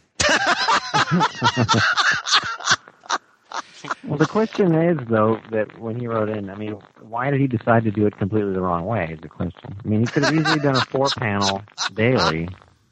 Well, the question is, though, that when he wrote in, I mean, why did he decide to do it completely the wrong way is the question. I mean, he could have easily done a 4-panel daily.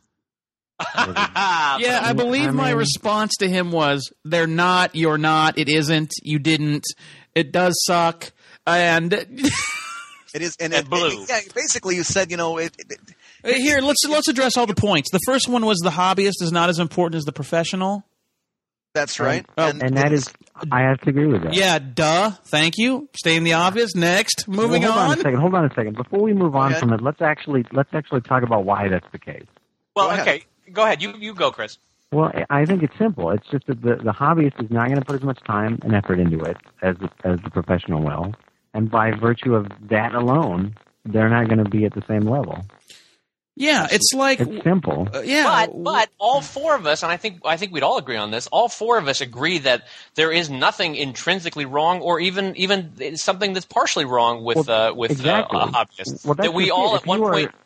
Yeah, I believe my response to him was, they're not, you're not, it isn't, you didn't, it does suck, and... It is, and blue. Yeah, basically you said, Here, let's address all the points. The first one was the hobbyist is not as important as the professional. that's right. And that is, I have to agree with that. Yeah, duh. Thank you. Stating the obvious. Next, moving Well, on. Hold on a second. Before we move on ahead. from it, let's actually talk about why that's the case. Well, Go ahead. okay, go ahead. You go, Chris. Well, I think it's simple. It's just that the hobbyist is not going to put as much time and effort into it as the professional will, and by virtue of that alone, they're not going to be at the same level. Yeah, it's like It's simple. yeah, But all four of us, and I think we'd all agree on this. All four of us agree that there is nothing intrinsically wrong, or even something that's partially wrong with Exactly. hobbyists. Well, that's that we just all it. at one point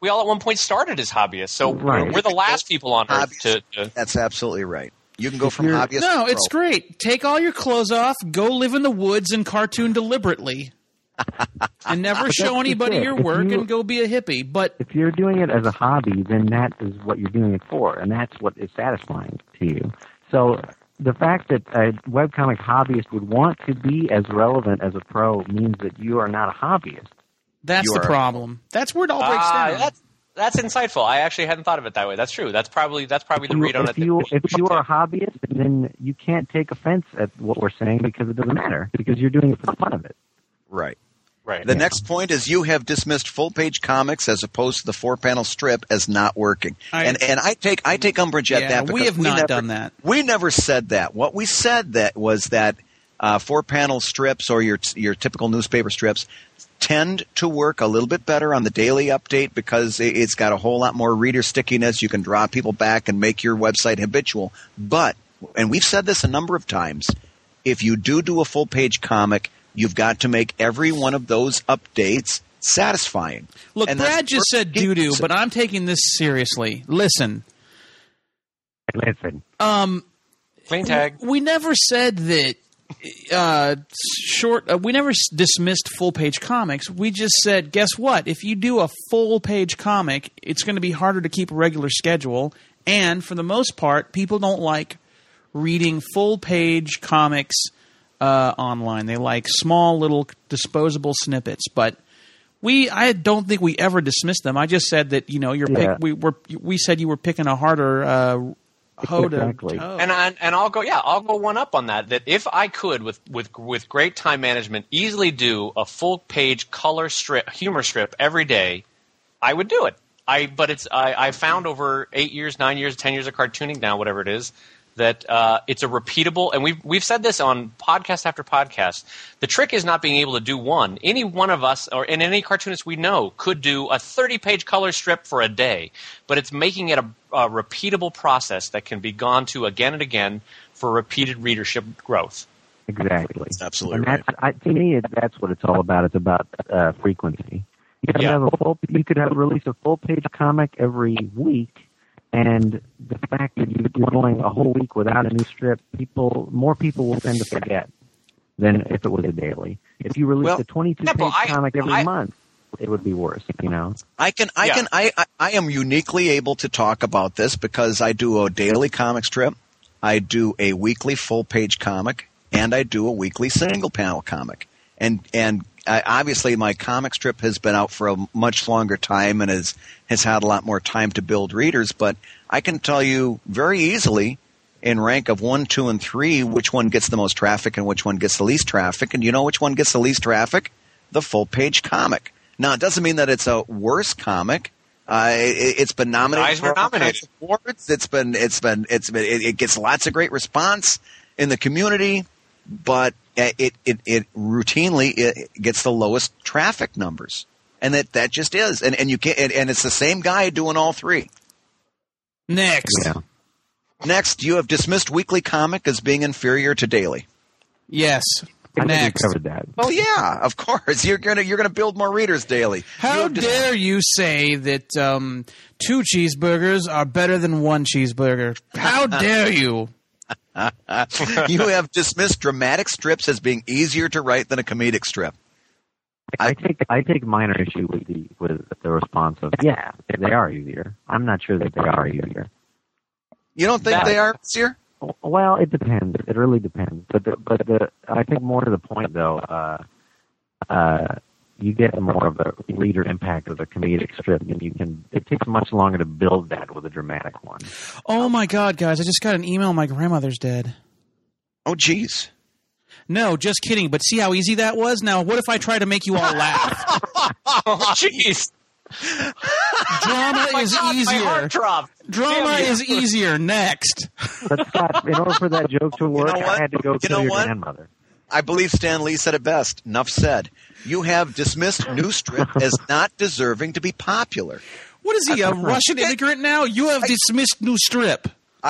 we all at one point started as hobbyists. So Right. we're the last people on earth to That's absolutely right. You can go from you're- hobbyist. No, to it's pro. great. Take all your clothes off, go live in the woods and cartoon deliberately. And never show just anybody it. your If work you- and go be a hippie. But If you're doing it as a hobby, then that is what you're doing it for, and that's what is satisfying to you. So the fact that a webcomic hobbyist would want to be as relevant as a pro means that you are not a hobbyist. that's You the are- problem. That's where it all breaks down. That's insightful. I actually hadn't thought of it that way. That's true. That's probably the read on it. If you are a hobbyist, then you can't take offense at what we're saying because it doesn't matter, because you're doing it for the fun of it. Right. Right. The next point is you have dismissed full-page comics as opposed to the 4-panel strip as not working. And I take umbrage at Yeah, that because we have not never, done that. We never said that. What we said that was that 4-panel strips or your typical newspaper strips tend to work a little bit better on the daily update because it's got a whole lot more reader stickiness. You can draw people back and make your website habitual. But, and we've said this a number of times, if you do a full-page comic, you've got to make every one of those updates satisfying. Look, And that's Brad just the said first doo-doo, piece. but I'm taking this seriously. Listen, Listen, Clean tag. we never said that we never dismissed full-page comics. We just said, guess what? If you do a full-page comic, it's going to be harder to keep a regular schedule. And for the most part, people don't like reading full-page comics online. They like small little disposable snippets. But I don't think we ever dismissed them. I just said that Yeah. we said you were picking a harder hoe to Exactly. toe. And I'll go one up on that. That if I could, with great time management, easily do a full page color strip, humor strip every day, I would do it. I found over 8 years, 9 years, 10 years of cartooning now, whatever it is, that it's a repeatable, and we've said this on podcast after podcast. The trick is not being able to do one. Any one of us, or any cartoonist we know, could do a 30-page color strip for a day, but it's making it a repeatable process that can be gone to again and again for repeated readership growth. Exactly. That's absolutely And to me, that's what it's all about. It's about frequency. You could have release a full-page comic every week. And the fact that you're going a whole week without a new strip, more people will tend to forget than if it was a daily. If you released a 22-page comic every month, it would be worse. I am uniquely able to talk about this because I do a daily comic strip, I do a weekly full-page comic, and I do a weekly single-panel comic. And obviously, my comic strip has been out for a much longer time and has had a lot more time to build readers. But I can tell you very easily, in rank of 1, 2, and 3, which one gets the most traffic and which one gets the least traffic. And you know which one gets the least traffic? The full-page comic. Now, it doesn't mean that it's a worse comic. It's been nominated for all kinds of awards. It gets lots of great response in the community. But it routinely gets the lowest traffic numbers, and that just is, and you can't, and it's the same guy doing all three. Next, Next, you have dismissed weekly comic as being inferior to daily. yes. I think we Next, covered that. Well, yeah, of course you're gonna build more readers daily. how dare you say that 2 cheeseburgers are better than 1 cheeseburger? How dare you? You have dismissed dramatic strips as being easier to write than a comedic strip. I take minor issue with the response of they are easier. I'm not sure that they are easier. You don't think they are easier? Well, it depends. It really depends. But I think more to the point though, you get more of a reader impact of a comedic strip, and it takes much longer to build that with a dramatic one. Oh my God, guys! I just got an email. My grandmother's dead. Oh, geez. No, just kidding. But see how easy that was? Now, what if I try to make you all laugh? Oh, jeez. Drama is My easier. heart dropped. Drama Damn you. is easier. Next. But Scott, in order for that joke to work, know what? I had to go You kill know your what? grandmother. I believe Stan Lee said it best. Enough said. You have dismissed new strip as not deserving to be popular. What is he, a Russian immigrant now? You have dismissed new strip.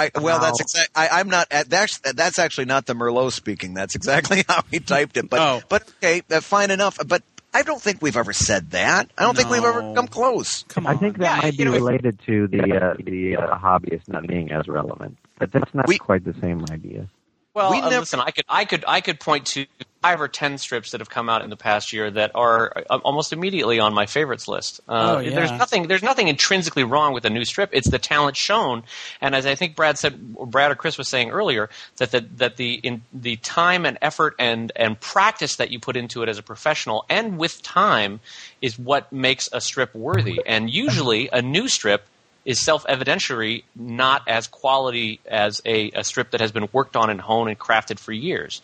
I'm not. That's actually not the Merlot speaking. That's exactly how he typed it. But okay, fine enough. But I don't think we've ever said that. I don't think we've ever come close. Come on. I think that might be related to the hobbyist not being as relevant, but that's not quite the same idea. Well, listen, I could point to 5 or 10 strips that have come out in the past year that are almost immediately on my favorites list. There's nothing intrinsically wrong with a new strip. It's the talent shown, and as I think Brad or Chris was saying earlier, that the time and effort and practice that you put into it as a professional and with time is what makes a strip worthy. And usually, a new strip is self-evidentiary not as quality as a strip that has been worked on and honed and crafted for years.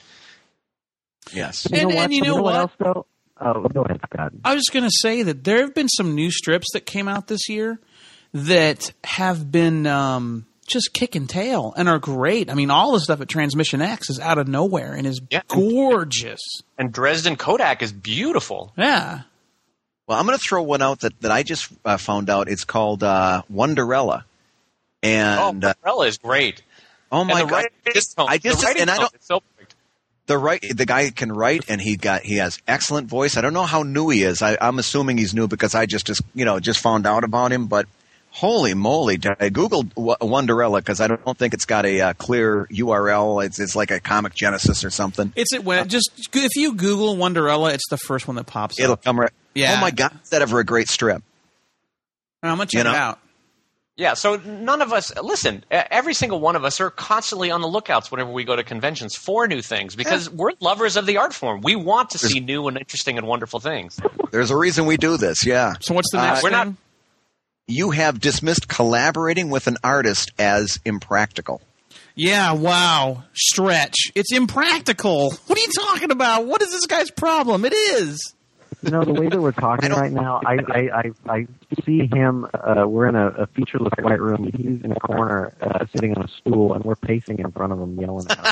Yes. And you know what else, though? Oh, go ahead, Scott. I was going to say that there have been some new strips that came out this year that have been just kicking tail and are great. I mean, all the stuff at Transmission X is out of nowhere and is gorgeous. And Dresden Kodak is beautiful. Yeah. Well, I'm going to throw one out that I just found out. It's called Wonderella. And Wonderella is great. Oh my God! It's so perfect. The guy can write, and he has excellent voice. I don't know how new he is. I'm assuming he's new because I just found out about him. But holy moly! I googled Wonderella because I don't think it's got a clear URL. It's like a Comic Genesis or something. If you Google Wonderella, it's the first one that pops up. It'll come right. Yeah. Oh my God! Is that ever a great strip? I'm gonna check it out. Yeah, so none of us – listen, every single one of us are constantly on the lookouts whenever we go to conventions for new things because we're lovers of the art form. We want to see new and interesting and wonderful things. There's a reason we do this, yeah. So what's the next thing? You have dismissed collaborating with an artist as impractical. Yeah, wow. Stretch. It's impractical. What are you talking about? What is this guy's problem? It is. You know, the way that we're talking right now, I see him, we're in a featureless white room. He's in a corner sitting on a stool, and we're pacing in front of him, yelling at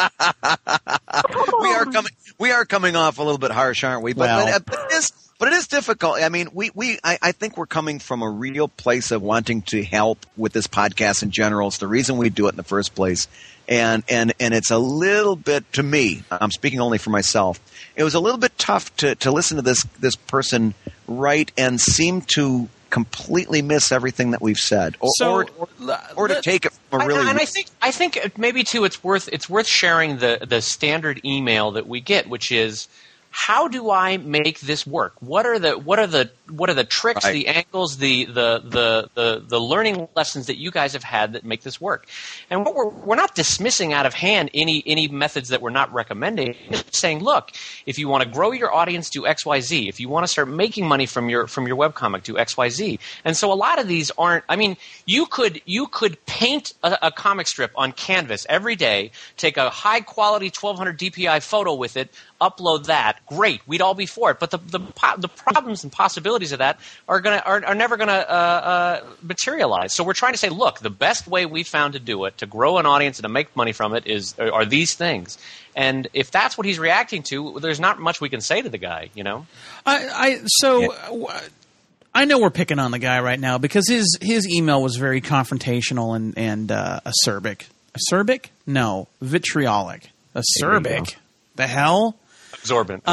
him. We are coming off a little bit harsh, aren't we? But it is difficult. I mean, I think we're coming from a real place of wanting to help with this podcast in general. It's the reason we do it in the first place. And it's a little bit, to me, I'm speaking only for myself, it was a little bit tough to listen to this person write and seem to completely miss everything that we've said, or to take it from a really. And I think maybe too, it's worth sharing the standard email that we get, which is, how do I make this work? What are the tricks, the angles, the learning lessons that you guys have had that make this work? And what we're not dismissing out of hand any methods that we're not recommending. Just saying, look, if you want to grow your audience, do X, Y, Z. If you want to start making money from your webcomic, do X, Y, Z. And so a lot of these aren't. I mean, you could paint a comic strip on canvas every day, take a high quality 1200 DPI photo with it, upload that. Great, we'd all be for it. But the problems and possibilities of that are never gonna materialize. So we're trying to say, look, the best way we found to do it, to grow an audience and to make money from it, are these things. And if that's what he's reacting to, there's not much we can say to the guy, you know. I know we're picking on the guy right now because his email was very confrontational and acerbic. Acerbic? No, vitriolic. Acerbic. The hell? Absorbent.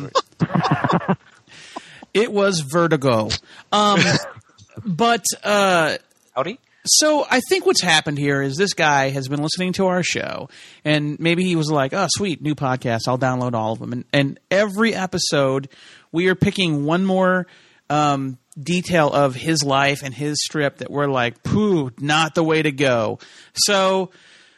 It was vertigo. But howdy. So I think what's happened here is this guy has been listening to our show, and maybe he was like, "Oh, sweet, new podcast! I'll download all of them." And every episode, we are picking one more detail of his life and his strip that we're like, "Pooh, not the way to go." So.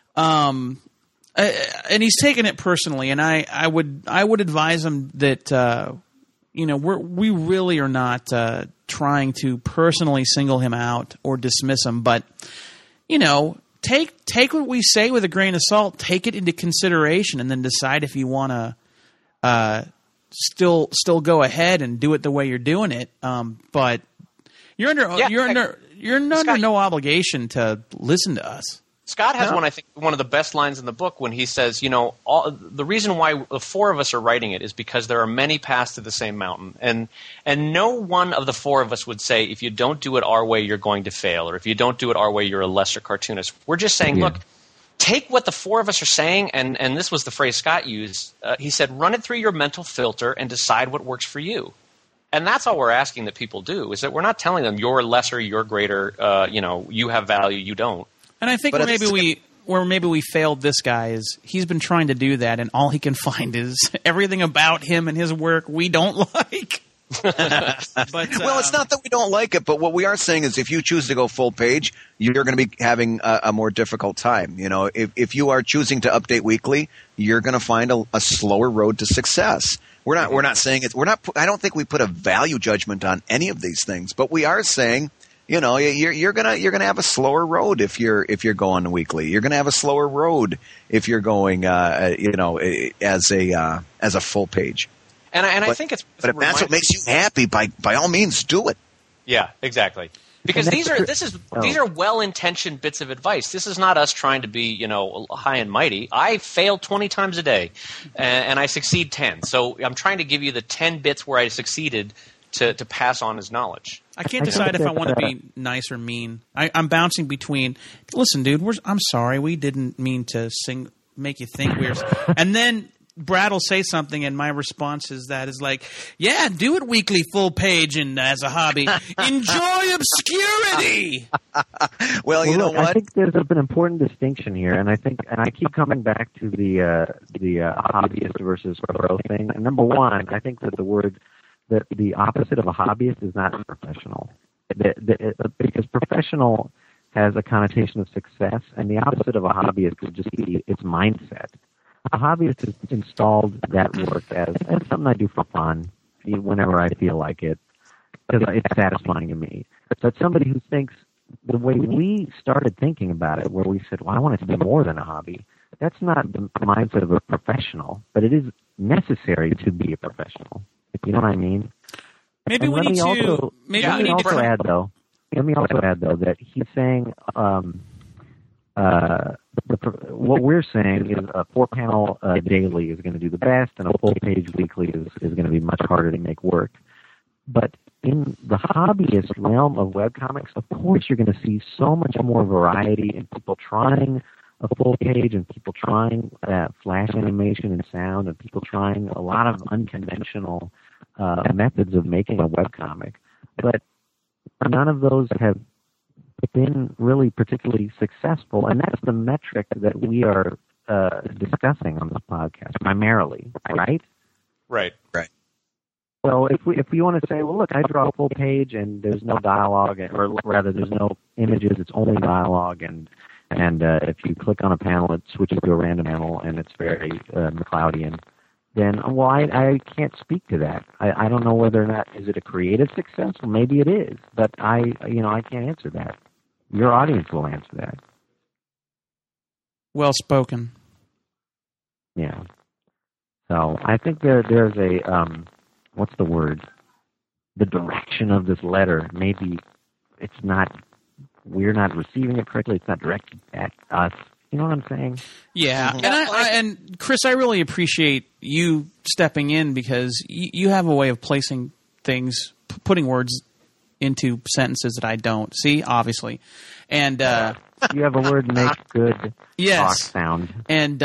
And he's taken it personally, and I would advise him that we really are not trying to personally single him out or dismiss him, but take what we say with a grain of salt, take it into consideration, and then decide if you want to still go ahead and do it the way you're doing it. But you're under no obligation to listen to us. Scott has one of the best lines in the book when he says, the reason why the four of us are writing it is because there are many paths to the same mountain. And no one of the four of us would say, if you don't do it our way, you're going to fail. Or if you don't do it our way, you're a lesser cartoonist. We're just saying, look, take what the four of us are saying, and this was the phrase Scott used. He said, run it through your mental filter and decide what works for you. And that's all we're asking that people do, is that we're not telling them you're lesser, you're greater, you have value, you don't. And I think where maybe we failed this guy is he's been trying to do that, and all he can find is everything about him and his work we don't like. Well, it's not that we don't like it, but what we are saying is if you choose to go full page, you're going to be having a more difficult time. If you are choosing to update weekly, you're going to find a slower road to success. We're not saying it's. I don't think we put a value judgment on any of these things, but we are saying, you're gonna have a slower road if you're going weekly. You're gonna have a slower road if you're going, as a full page. I think it's. But if that's what makes you happy, by all means, do it. Yeah, exactly. Because these are well-intentioned bits of advice. This is not us trying to be, high and mighty. I fail 20 times a day, and I succeed 10. So I'm trying to give you the 10 bits where I succeeded to pass on as knowledge. I can't decide if I want to be nice or mean. I'm bouncing between. Listen, dude, I'm sorry, we didn't mean to make you think we're. And then Brad will say something, and my response is like, yeah, do it weekly, full page, and as a hobby, enjoy obscurity. Well, you know what? I think there's an important distinction here, and I keep coming back to the hobbyist versus pro thing. And number one, I think that the opposite of a hobbyist is not professional, because professional has a connotation of success, and the opposite of a hobbyist would just be its mindset. A hobbyist has installed that work as something I do for fun whenever I feel like it, because it's satisfying to me. But somebody who thinks the way we started thinking about it, where we said, well, I want it to be more than a hobby, that's not the mindset of a professional, but it is necessary to be a professional. If you know what I mean? Maybe we need to. Let me also add, though, that he's saying what we're saying is a 4-panel daily is going to do the best, and a full-page weekly is going to be much harder to make work. But in the hobbyist realm of webcomics, of course you're going to see so much more variety in people trying a full page and people trying flash animation and sound and people trying a lot of unconventional methods of making a webcomic. But none of those have been really particularly successful, and that's the metric that we are discussing on this podcast primarily, right? Right. Well, if we want to say, well, look, I draw a full page and there's no dialogue, or rather, there's no images, it's only dialogue, and if you click on a panel, it switches to a random panel, and it's very McCloudian. Then, well, I can't speak to that. I don't know whether or not is it a creative success. Well, maybe it is, but I can't answer that. Your audience will answer that. Well spoken. Yeah. So I think there's a what's the word? The direction of this letter. Maybe it's not. We're not receiving it correctly. It's not directed at us. You know what I'm saying? Yeah. And Chris, I really appreciate you stepping in because you have a way of placing things, putting words into sentences that I don't. See, obviously. And you have a word make good talk sound. And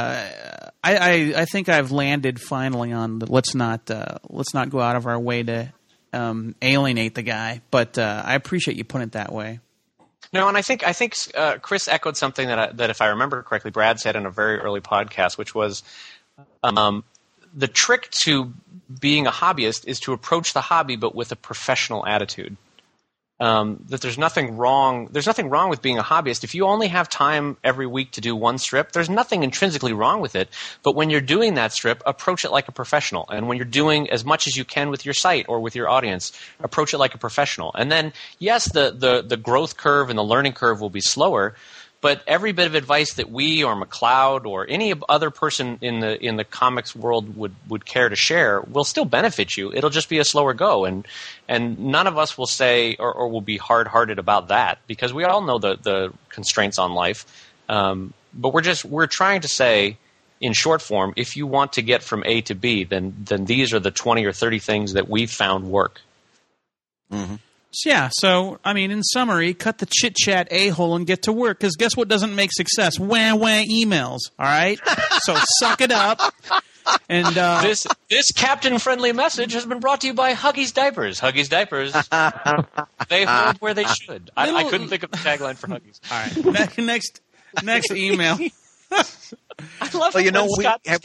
I think I've landed finally on the let's not go out of our way to alienate the guy. But I appreciate you putting it that way. No, and I think Chris echoed something that if I remember correctly, Brad said in a very early podcast, which was the trick to being a hobbyist is to approach the hobby but with a professional attitude. That there's nothing wrong with being a hobbyist. If you only have time every week to do one strip, there's nothing intrinsically wrong with it. But when you're doing that strip, approach it like a professional. And when you're doing as much as you can with your site or with your audience, approach it like a professional. And then, yes, the growth curve and the learning curve will be slower, but every bit of advice that we or McLeod or any other person in the comics world would care to share will still benefit you. It'll just be a slower go, and none of us will say or will be hard-hearted about that because we all know the constraints on life. But we're trying to say in short form, if you want to get from A to B, then these are the 20 or 30 things that we've found work. Mm-hmm. So, I mean, in summary, cut the chit-chat a-hole and get to work, because guess what doesn't make success? Wah-wah emails, all right? So suck it up. And this captain-friendly message has been brought to you by Huggies Diapers. Huggies Diapers, they hold where they should. I couldn't think of the tagline for Huggies. All right, next email. I love Well, Have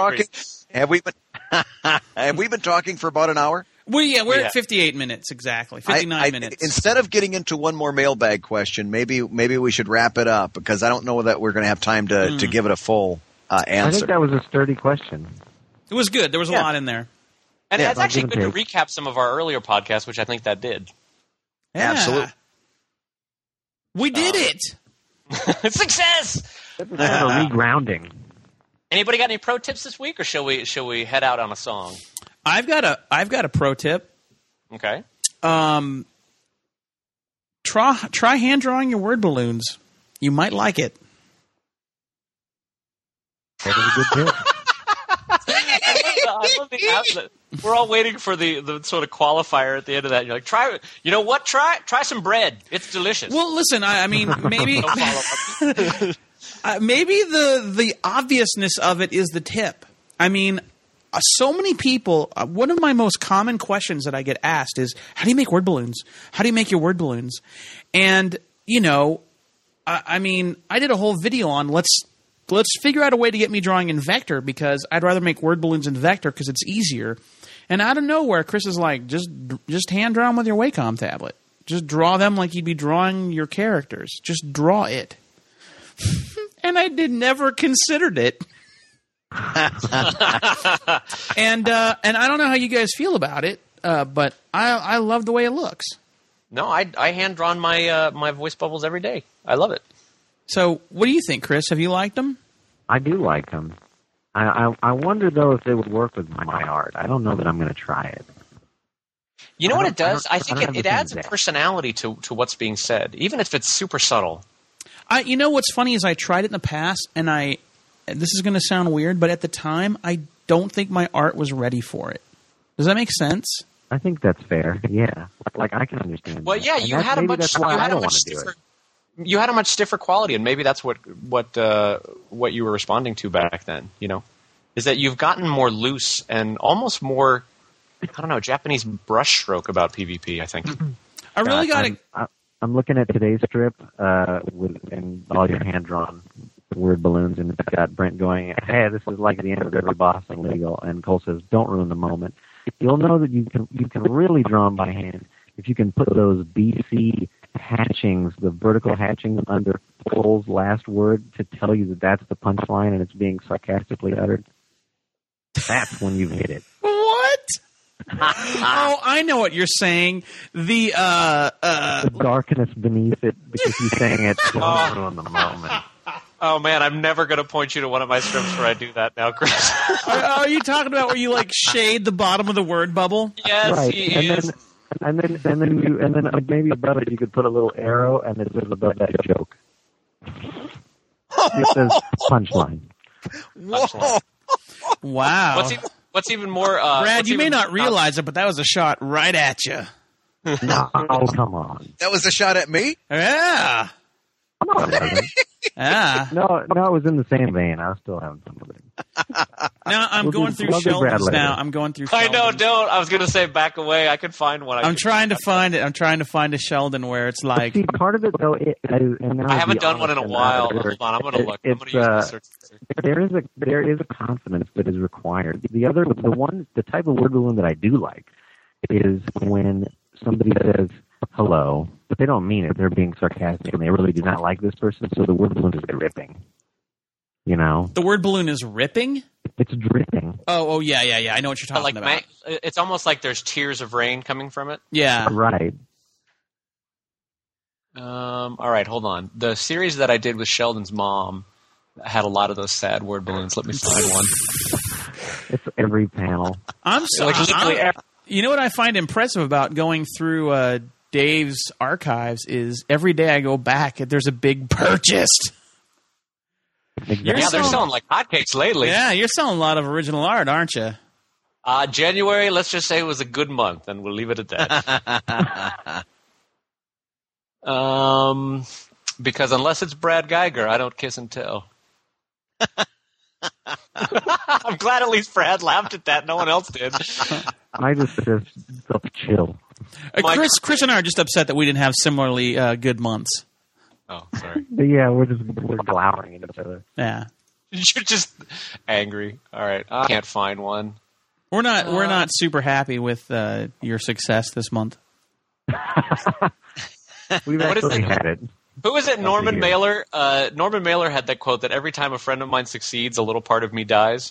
we been talking for about an hour? We're at 58 minutes exactly. 59 minutes. Instead of getting into one more mailbag question, maybe we should wrap it up, because I don't know that we're going to have time to give it a full answer. I think that was a sturdy question. It was good. There was a lot in there. And it's actually good to recap some of our earlier podcasts, which I think that did. Yeah. Absolutely. We did it. Success! Kind of a regrounding. Anybody got any pro tips this week, or shall we head out on a song? I've got a pro tip. Okay. Try hand drawing your word balloons. You might like it. That is a good tip. I love the outlet. We're all waiting for the sort of qualifier at the end of that. You're like, try. You know what? Try some bread. It's delicious. Well, listen. I mean, maybe No follow-up. maybe the obviousness of it is the tip. I mean, so many people. One of my most common questions that I get asked is, "How do you make word balloons? How do you make your word balloons?" And I mean, I did a whole video on let's figure out a way to get me drawing in vector, because I'd rather make word balloons in vector because it's easier. And out of nowhere, Chris is like, just hand draw them with your Wacom tablet. Just draw them like you'd be drawing your characters. Just draw it. And I never considered it. And I don't know how you guys feel about it, but I love the way it looks. No, I hand drawn my voice bubbles every day. I love it. So, what do you think, Chris? Have you liked them? I do like them. I wonder, though, if they would work with my art. I don't know that I'm going to try it. You know what it does? I think don't it adds a personality to what's being said, even if it's super subtle. You know what's funny is I tried it in the past, and this is going to sound weird, but at the time, I don't think my art was ready for it. Does that make sense? I think that's fair. Yeah, like I can understand. Well, yeah, you had a much stiffer quality, and maybe that's what you were responding to back then. Is that you've gotten more loose and almost more, I don't know, Japanese brushstroke about PvP. I think. I really got it. I'm looking at today's strip and all your hand drawn word balloons, and it's got Brent going, "Hey, this is like the end of every boss in Legal," and Cole says, "Don't ruin the moment." You'll know that you can really draw them by hand if you can put those BC hatchings, the vertical hatching under Cole's last word to tell you that that's the punchline and it's being sarcastically uttered. That's when you've hit it. What? Oh, I know what you're saying. The darkness beneath it, because he's saying it don't ruin the moment. Oh, man, I'm never going to point you to one of my strips where I do that now, Chris. Are you talking about where you shade the bottom of the word bubble? Yes, right. he is. And then maybe above it you could put a little arrow, and it says above that joke. It says punchline. Whoa. Wow. What's even more? Brad, you may not realize it, but that was a shot right at you. No, come on. That was a shot at me? Yeah. No, it wasn't. Ah. No, it was in the same vein. I was still having fun with it. Now I'm going through we'll do Brad Sheldon's later. now. I'm going through I Sheldon's. know, don't. I was going to say back away. I could find one. I'm trying to find it. I'm trying to find a Sheldon where it's like. See, part of it though, I haven't done one in a while. Hold on, I'm going to look. I'm going to use the search. There is a confidence that is required. The type of word balloon that I do like is when somebody says hello, but they don't mean it. They're being sarcastic, and they really do not like this person. So the word balloon is dripping. The word balloon is ripping. It's dripping. Oh, yeah. I know what you're talking about. It's almost like there's tears of rain coming from it. Yeah. Right. All right, hold on. The series that I did with Sheldon's mom had a lot of those sad word balloons. Let me find one. It's every panel. I'm sorry. You know what I find impressive about going through Dave's archives is every day I go back, there's a big purchased. Exactly. Yeah, they're selling like hotcakes lately. Yeah, you're selling a lot of original art, aren't you? January, let's just say, was a good month, and we'll leave it at that. Because unless it's Brad Geiger, I don't kiss and tell. I'm glad at least Brad laughed at that. No one else did. I just felt chill. Chris and I are just upset that we didn't have similarly good months. Oh, sorry. Yeah, we're glowering at each other. Yeah. You're just angry. All right, I can't find one. We're not super happy with your success this month. We've actually had it. Who was it? Norman Mailer. Norman Mailer had that quote that every time a friend of mine succeeds, a little part of me dies.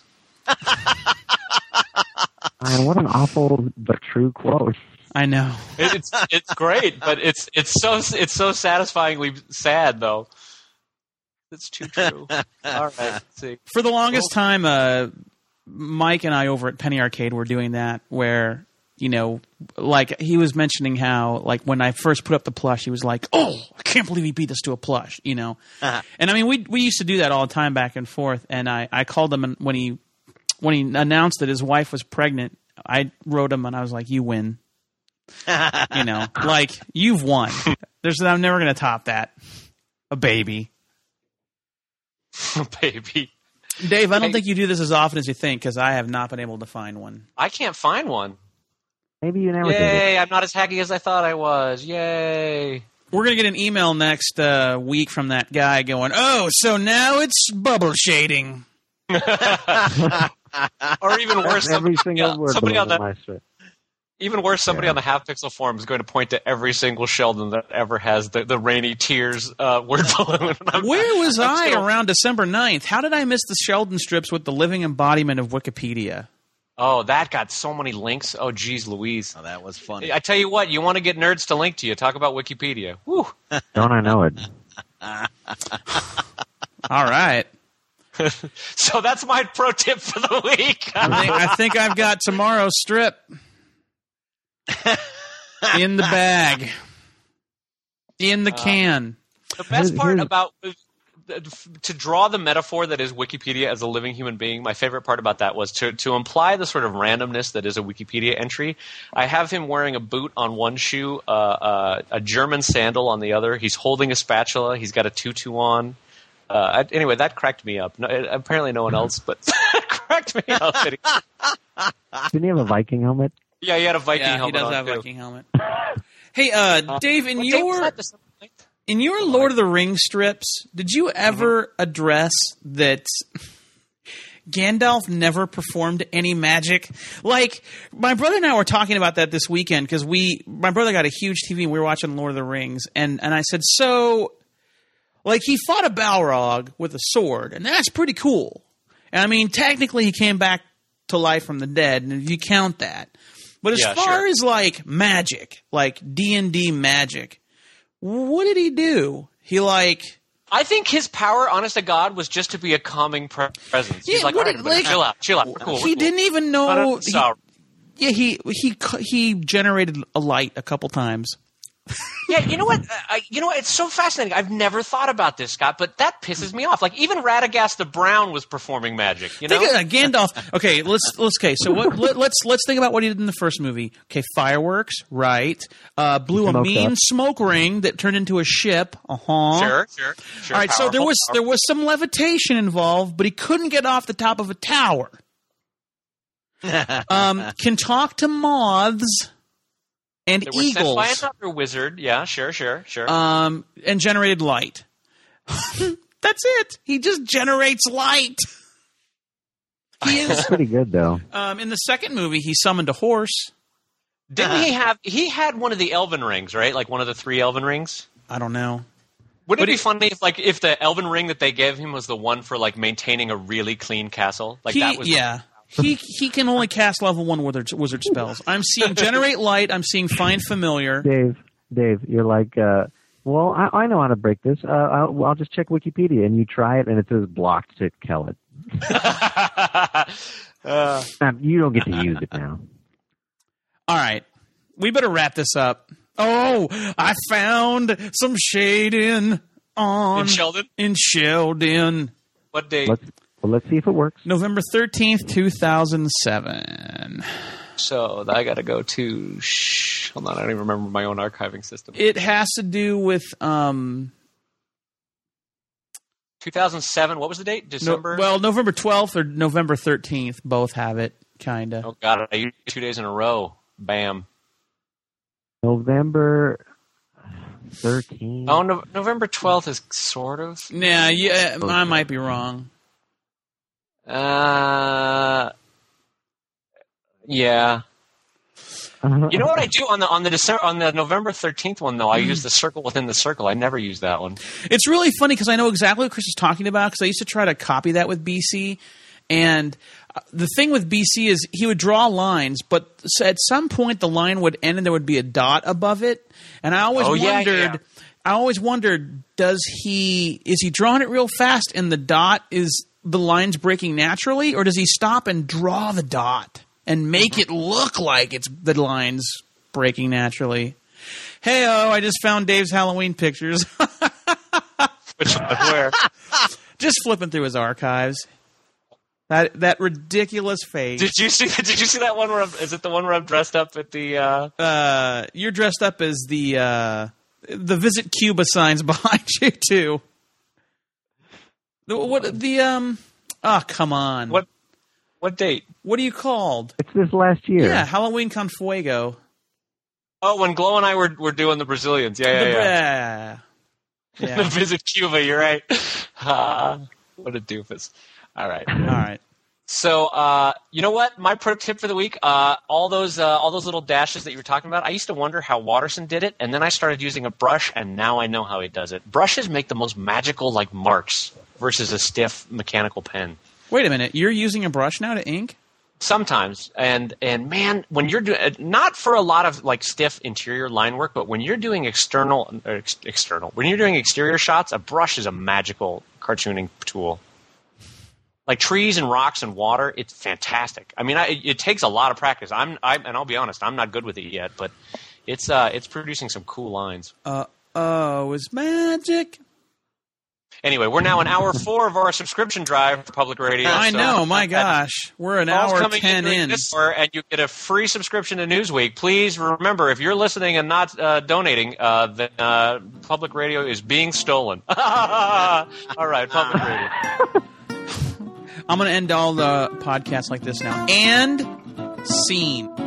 Man, what an awful but true quote. I know. It's great, but it's so satisfyingly sad though. It's too true. All right, let's see. For the longest time, Mike and I over at Penny Arcade were doing that, where like he was mentioning how, like, when I first put up the plush, he was like, "Oh, I can't believe he beat us to a plush," And I mean, we used to do that all the time, back and forth. And I called him when he announced that his wife was pregnant. I wrote him and I was like, "You win." Like, you've won. I'm never going to top that. A baby. Baby. Dave, I don't think you do this as often as you think, because I have not been able to find one. I can't find one. Maybe you never did it. Yay, I'm not as hacky as I thought I was. Yay. We're going to get an email next week from that guy going, "Oh, so now it's bubble shading." Or even worse, Every single word somebody on belongs that. on my strip. Even worse, somebody on the Half Pixel forum is going to point to every single Sheldon that ever has the Rainy Tears word balloon. Where was I around December 9th? How did I miss the Sheldon strips with the living embodiment of Wikipedia? Oh, that got so many links. Oh, geez Louise. Oh, that was funny. I tell you what, you want to get nerds to link to you, talk about Wikipedia. Whew. Don't I know it? All right. So that's my pro tip for the week. I think I've got tomorrow's strip in the bag, in the can. The best part about to draw the metaphor that is Wikipedia as a living human being, my favorite part about that was to imply the sort of randomness that is a Wikipedia entry. I have him wearing a boot on one shoe, a German sandal on the other. He's holding a spatula. He's got a tutu on. Anyway, that cracked me up. No, apparently no one else, but it cracked me up. Didn't he have a Viking helmet? Yeah, he had a Viking helmet. He does on have a too. Viking helmet. Hey, Dave, in In your Lord of the Rings strips, did you ever address that Gandalf never performed any magic? Like, my brother and I were talking about that this weekend, because my brother got a huge TV and we were watching Lord of the Rings, and I said, so, like, he fought a Balrog with a sword, and that's pretty cool. And I mean, technically he came back to life from the dead, and if you count that. But as far as, like, magic, like D&D magic, what did he do? I think his power, honest to God, was just to be a calming presence. He's like, all right, chill out. We're cool. He didn't even know. He he generated a light a couple times. Yeah, you know what? It's so fascinating. I've never thought about this, Scott, but that pisses me off. Like, even Radagast the Brown was performing magic. You know, Gandalf. Okay, let's. So let's think about what he did in the first movie. Okay, fireworks, right? Blew a mean smoke ring that turned into a ship. Sure. All right, so there was some levitation involved, but he couldn't get off the top of a tower. Can talk to moths. And they were eagles. Sent by another wizard. Yeah, sure. And generated light. That's it. He just generates light. That's pretty good, though. In the second movie, he summoned a horse. Didn't he had one of the elven rings, right? Like one of the 3 elven rings? I don't know. Wouldn't it be funny if the elven ring that they gave him was the one for, like, maintaining a really clean castle? Like, that was He can only cast level 1 wizard spells. I'm seeing generate light. I'm seeing find familiar. Dave, you're like, well, I know how to break this. I'll just check Wikipedia, and you try it, and it says blocked to kill it. You don't get to use it now. All right, we better wrap this up. Oh, I found some shading in Sheldon. What date? Let's see if it works. November 13th, 2007. So I got to go to. Hold on, I don't even remember my own archiving system. It has to do with 2007. What was the date? December. November 12th or November 13th. Both have it, kinda. Oh God, I used 2 days in a row. Bam. November 13th. Oh, November 12th is sort of. Yeah, I might be wrong. Yeah. You know what I do on the November 13th one though? I use the circle within the circle. I never use that one. It's really funny because I know exactly what Chris is talking about because I used to try to copy that with BC, and the thing with BC is he would draw lines, but at some point the line would end and there would be a dot above it, and I always wondered, is he drawing it real fast and the dot is the lines breaking naturally, or does he stop and draw the dot and make it look like it's the lines breaking naturally? Hey-oh, I just found Dave's Halloween pictures. Which one? Where? Just flipping through his archives. That ridiculous face. Did you see that one is it the one where I'm dressed up at the you're dressed up as the Visit Cuba signs behind you too. Oh, come on. What date? What are you called? It's this last year. Yeah, Halloween Con Fuego. Oh, when Glow and I were doing the Brazilians. Yeah. Yeah. The Visit Cuba, you're right. What a doofus. All right. So, you know what? My pro tip for the week, all those little dashes that you were talking about, I used to wonder how Watterson did it, and then I started using a brush, and now I know how he does it. Brushes make the most magical, marks versus a stiff mechanical pen. Wait a minute. You're using a brush now to ink? Sometimes. And man, when you're doing, not for a lot of, stiff interior line work, but when you're doing when you're doing exterior shots, a brush is a magical cartooning tool. Like trees and rocks and water, it's fantastic. I mean, it takes a lot of practice. And I'll be honest, I'm not good with it yet, but it's producing some cool lines. It's magic. Anyway, we're now in hour 4 of our subscription drive for Public Radio. I know, my gosh. We're an hour 10 in. And you get a free subscription to Newsweek. Please remember, if you're listening and not donating, then Public Radio is being stolen. All right, Public Radio. I'm going to end all the podcasts like this now. And scene.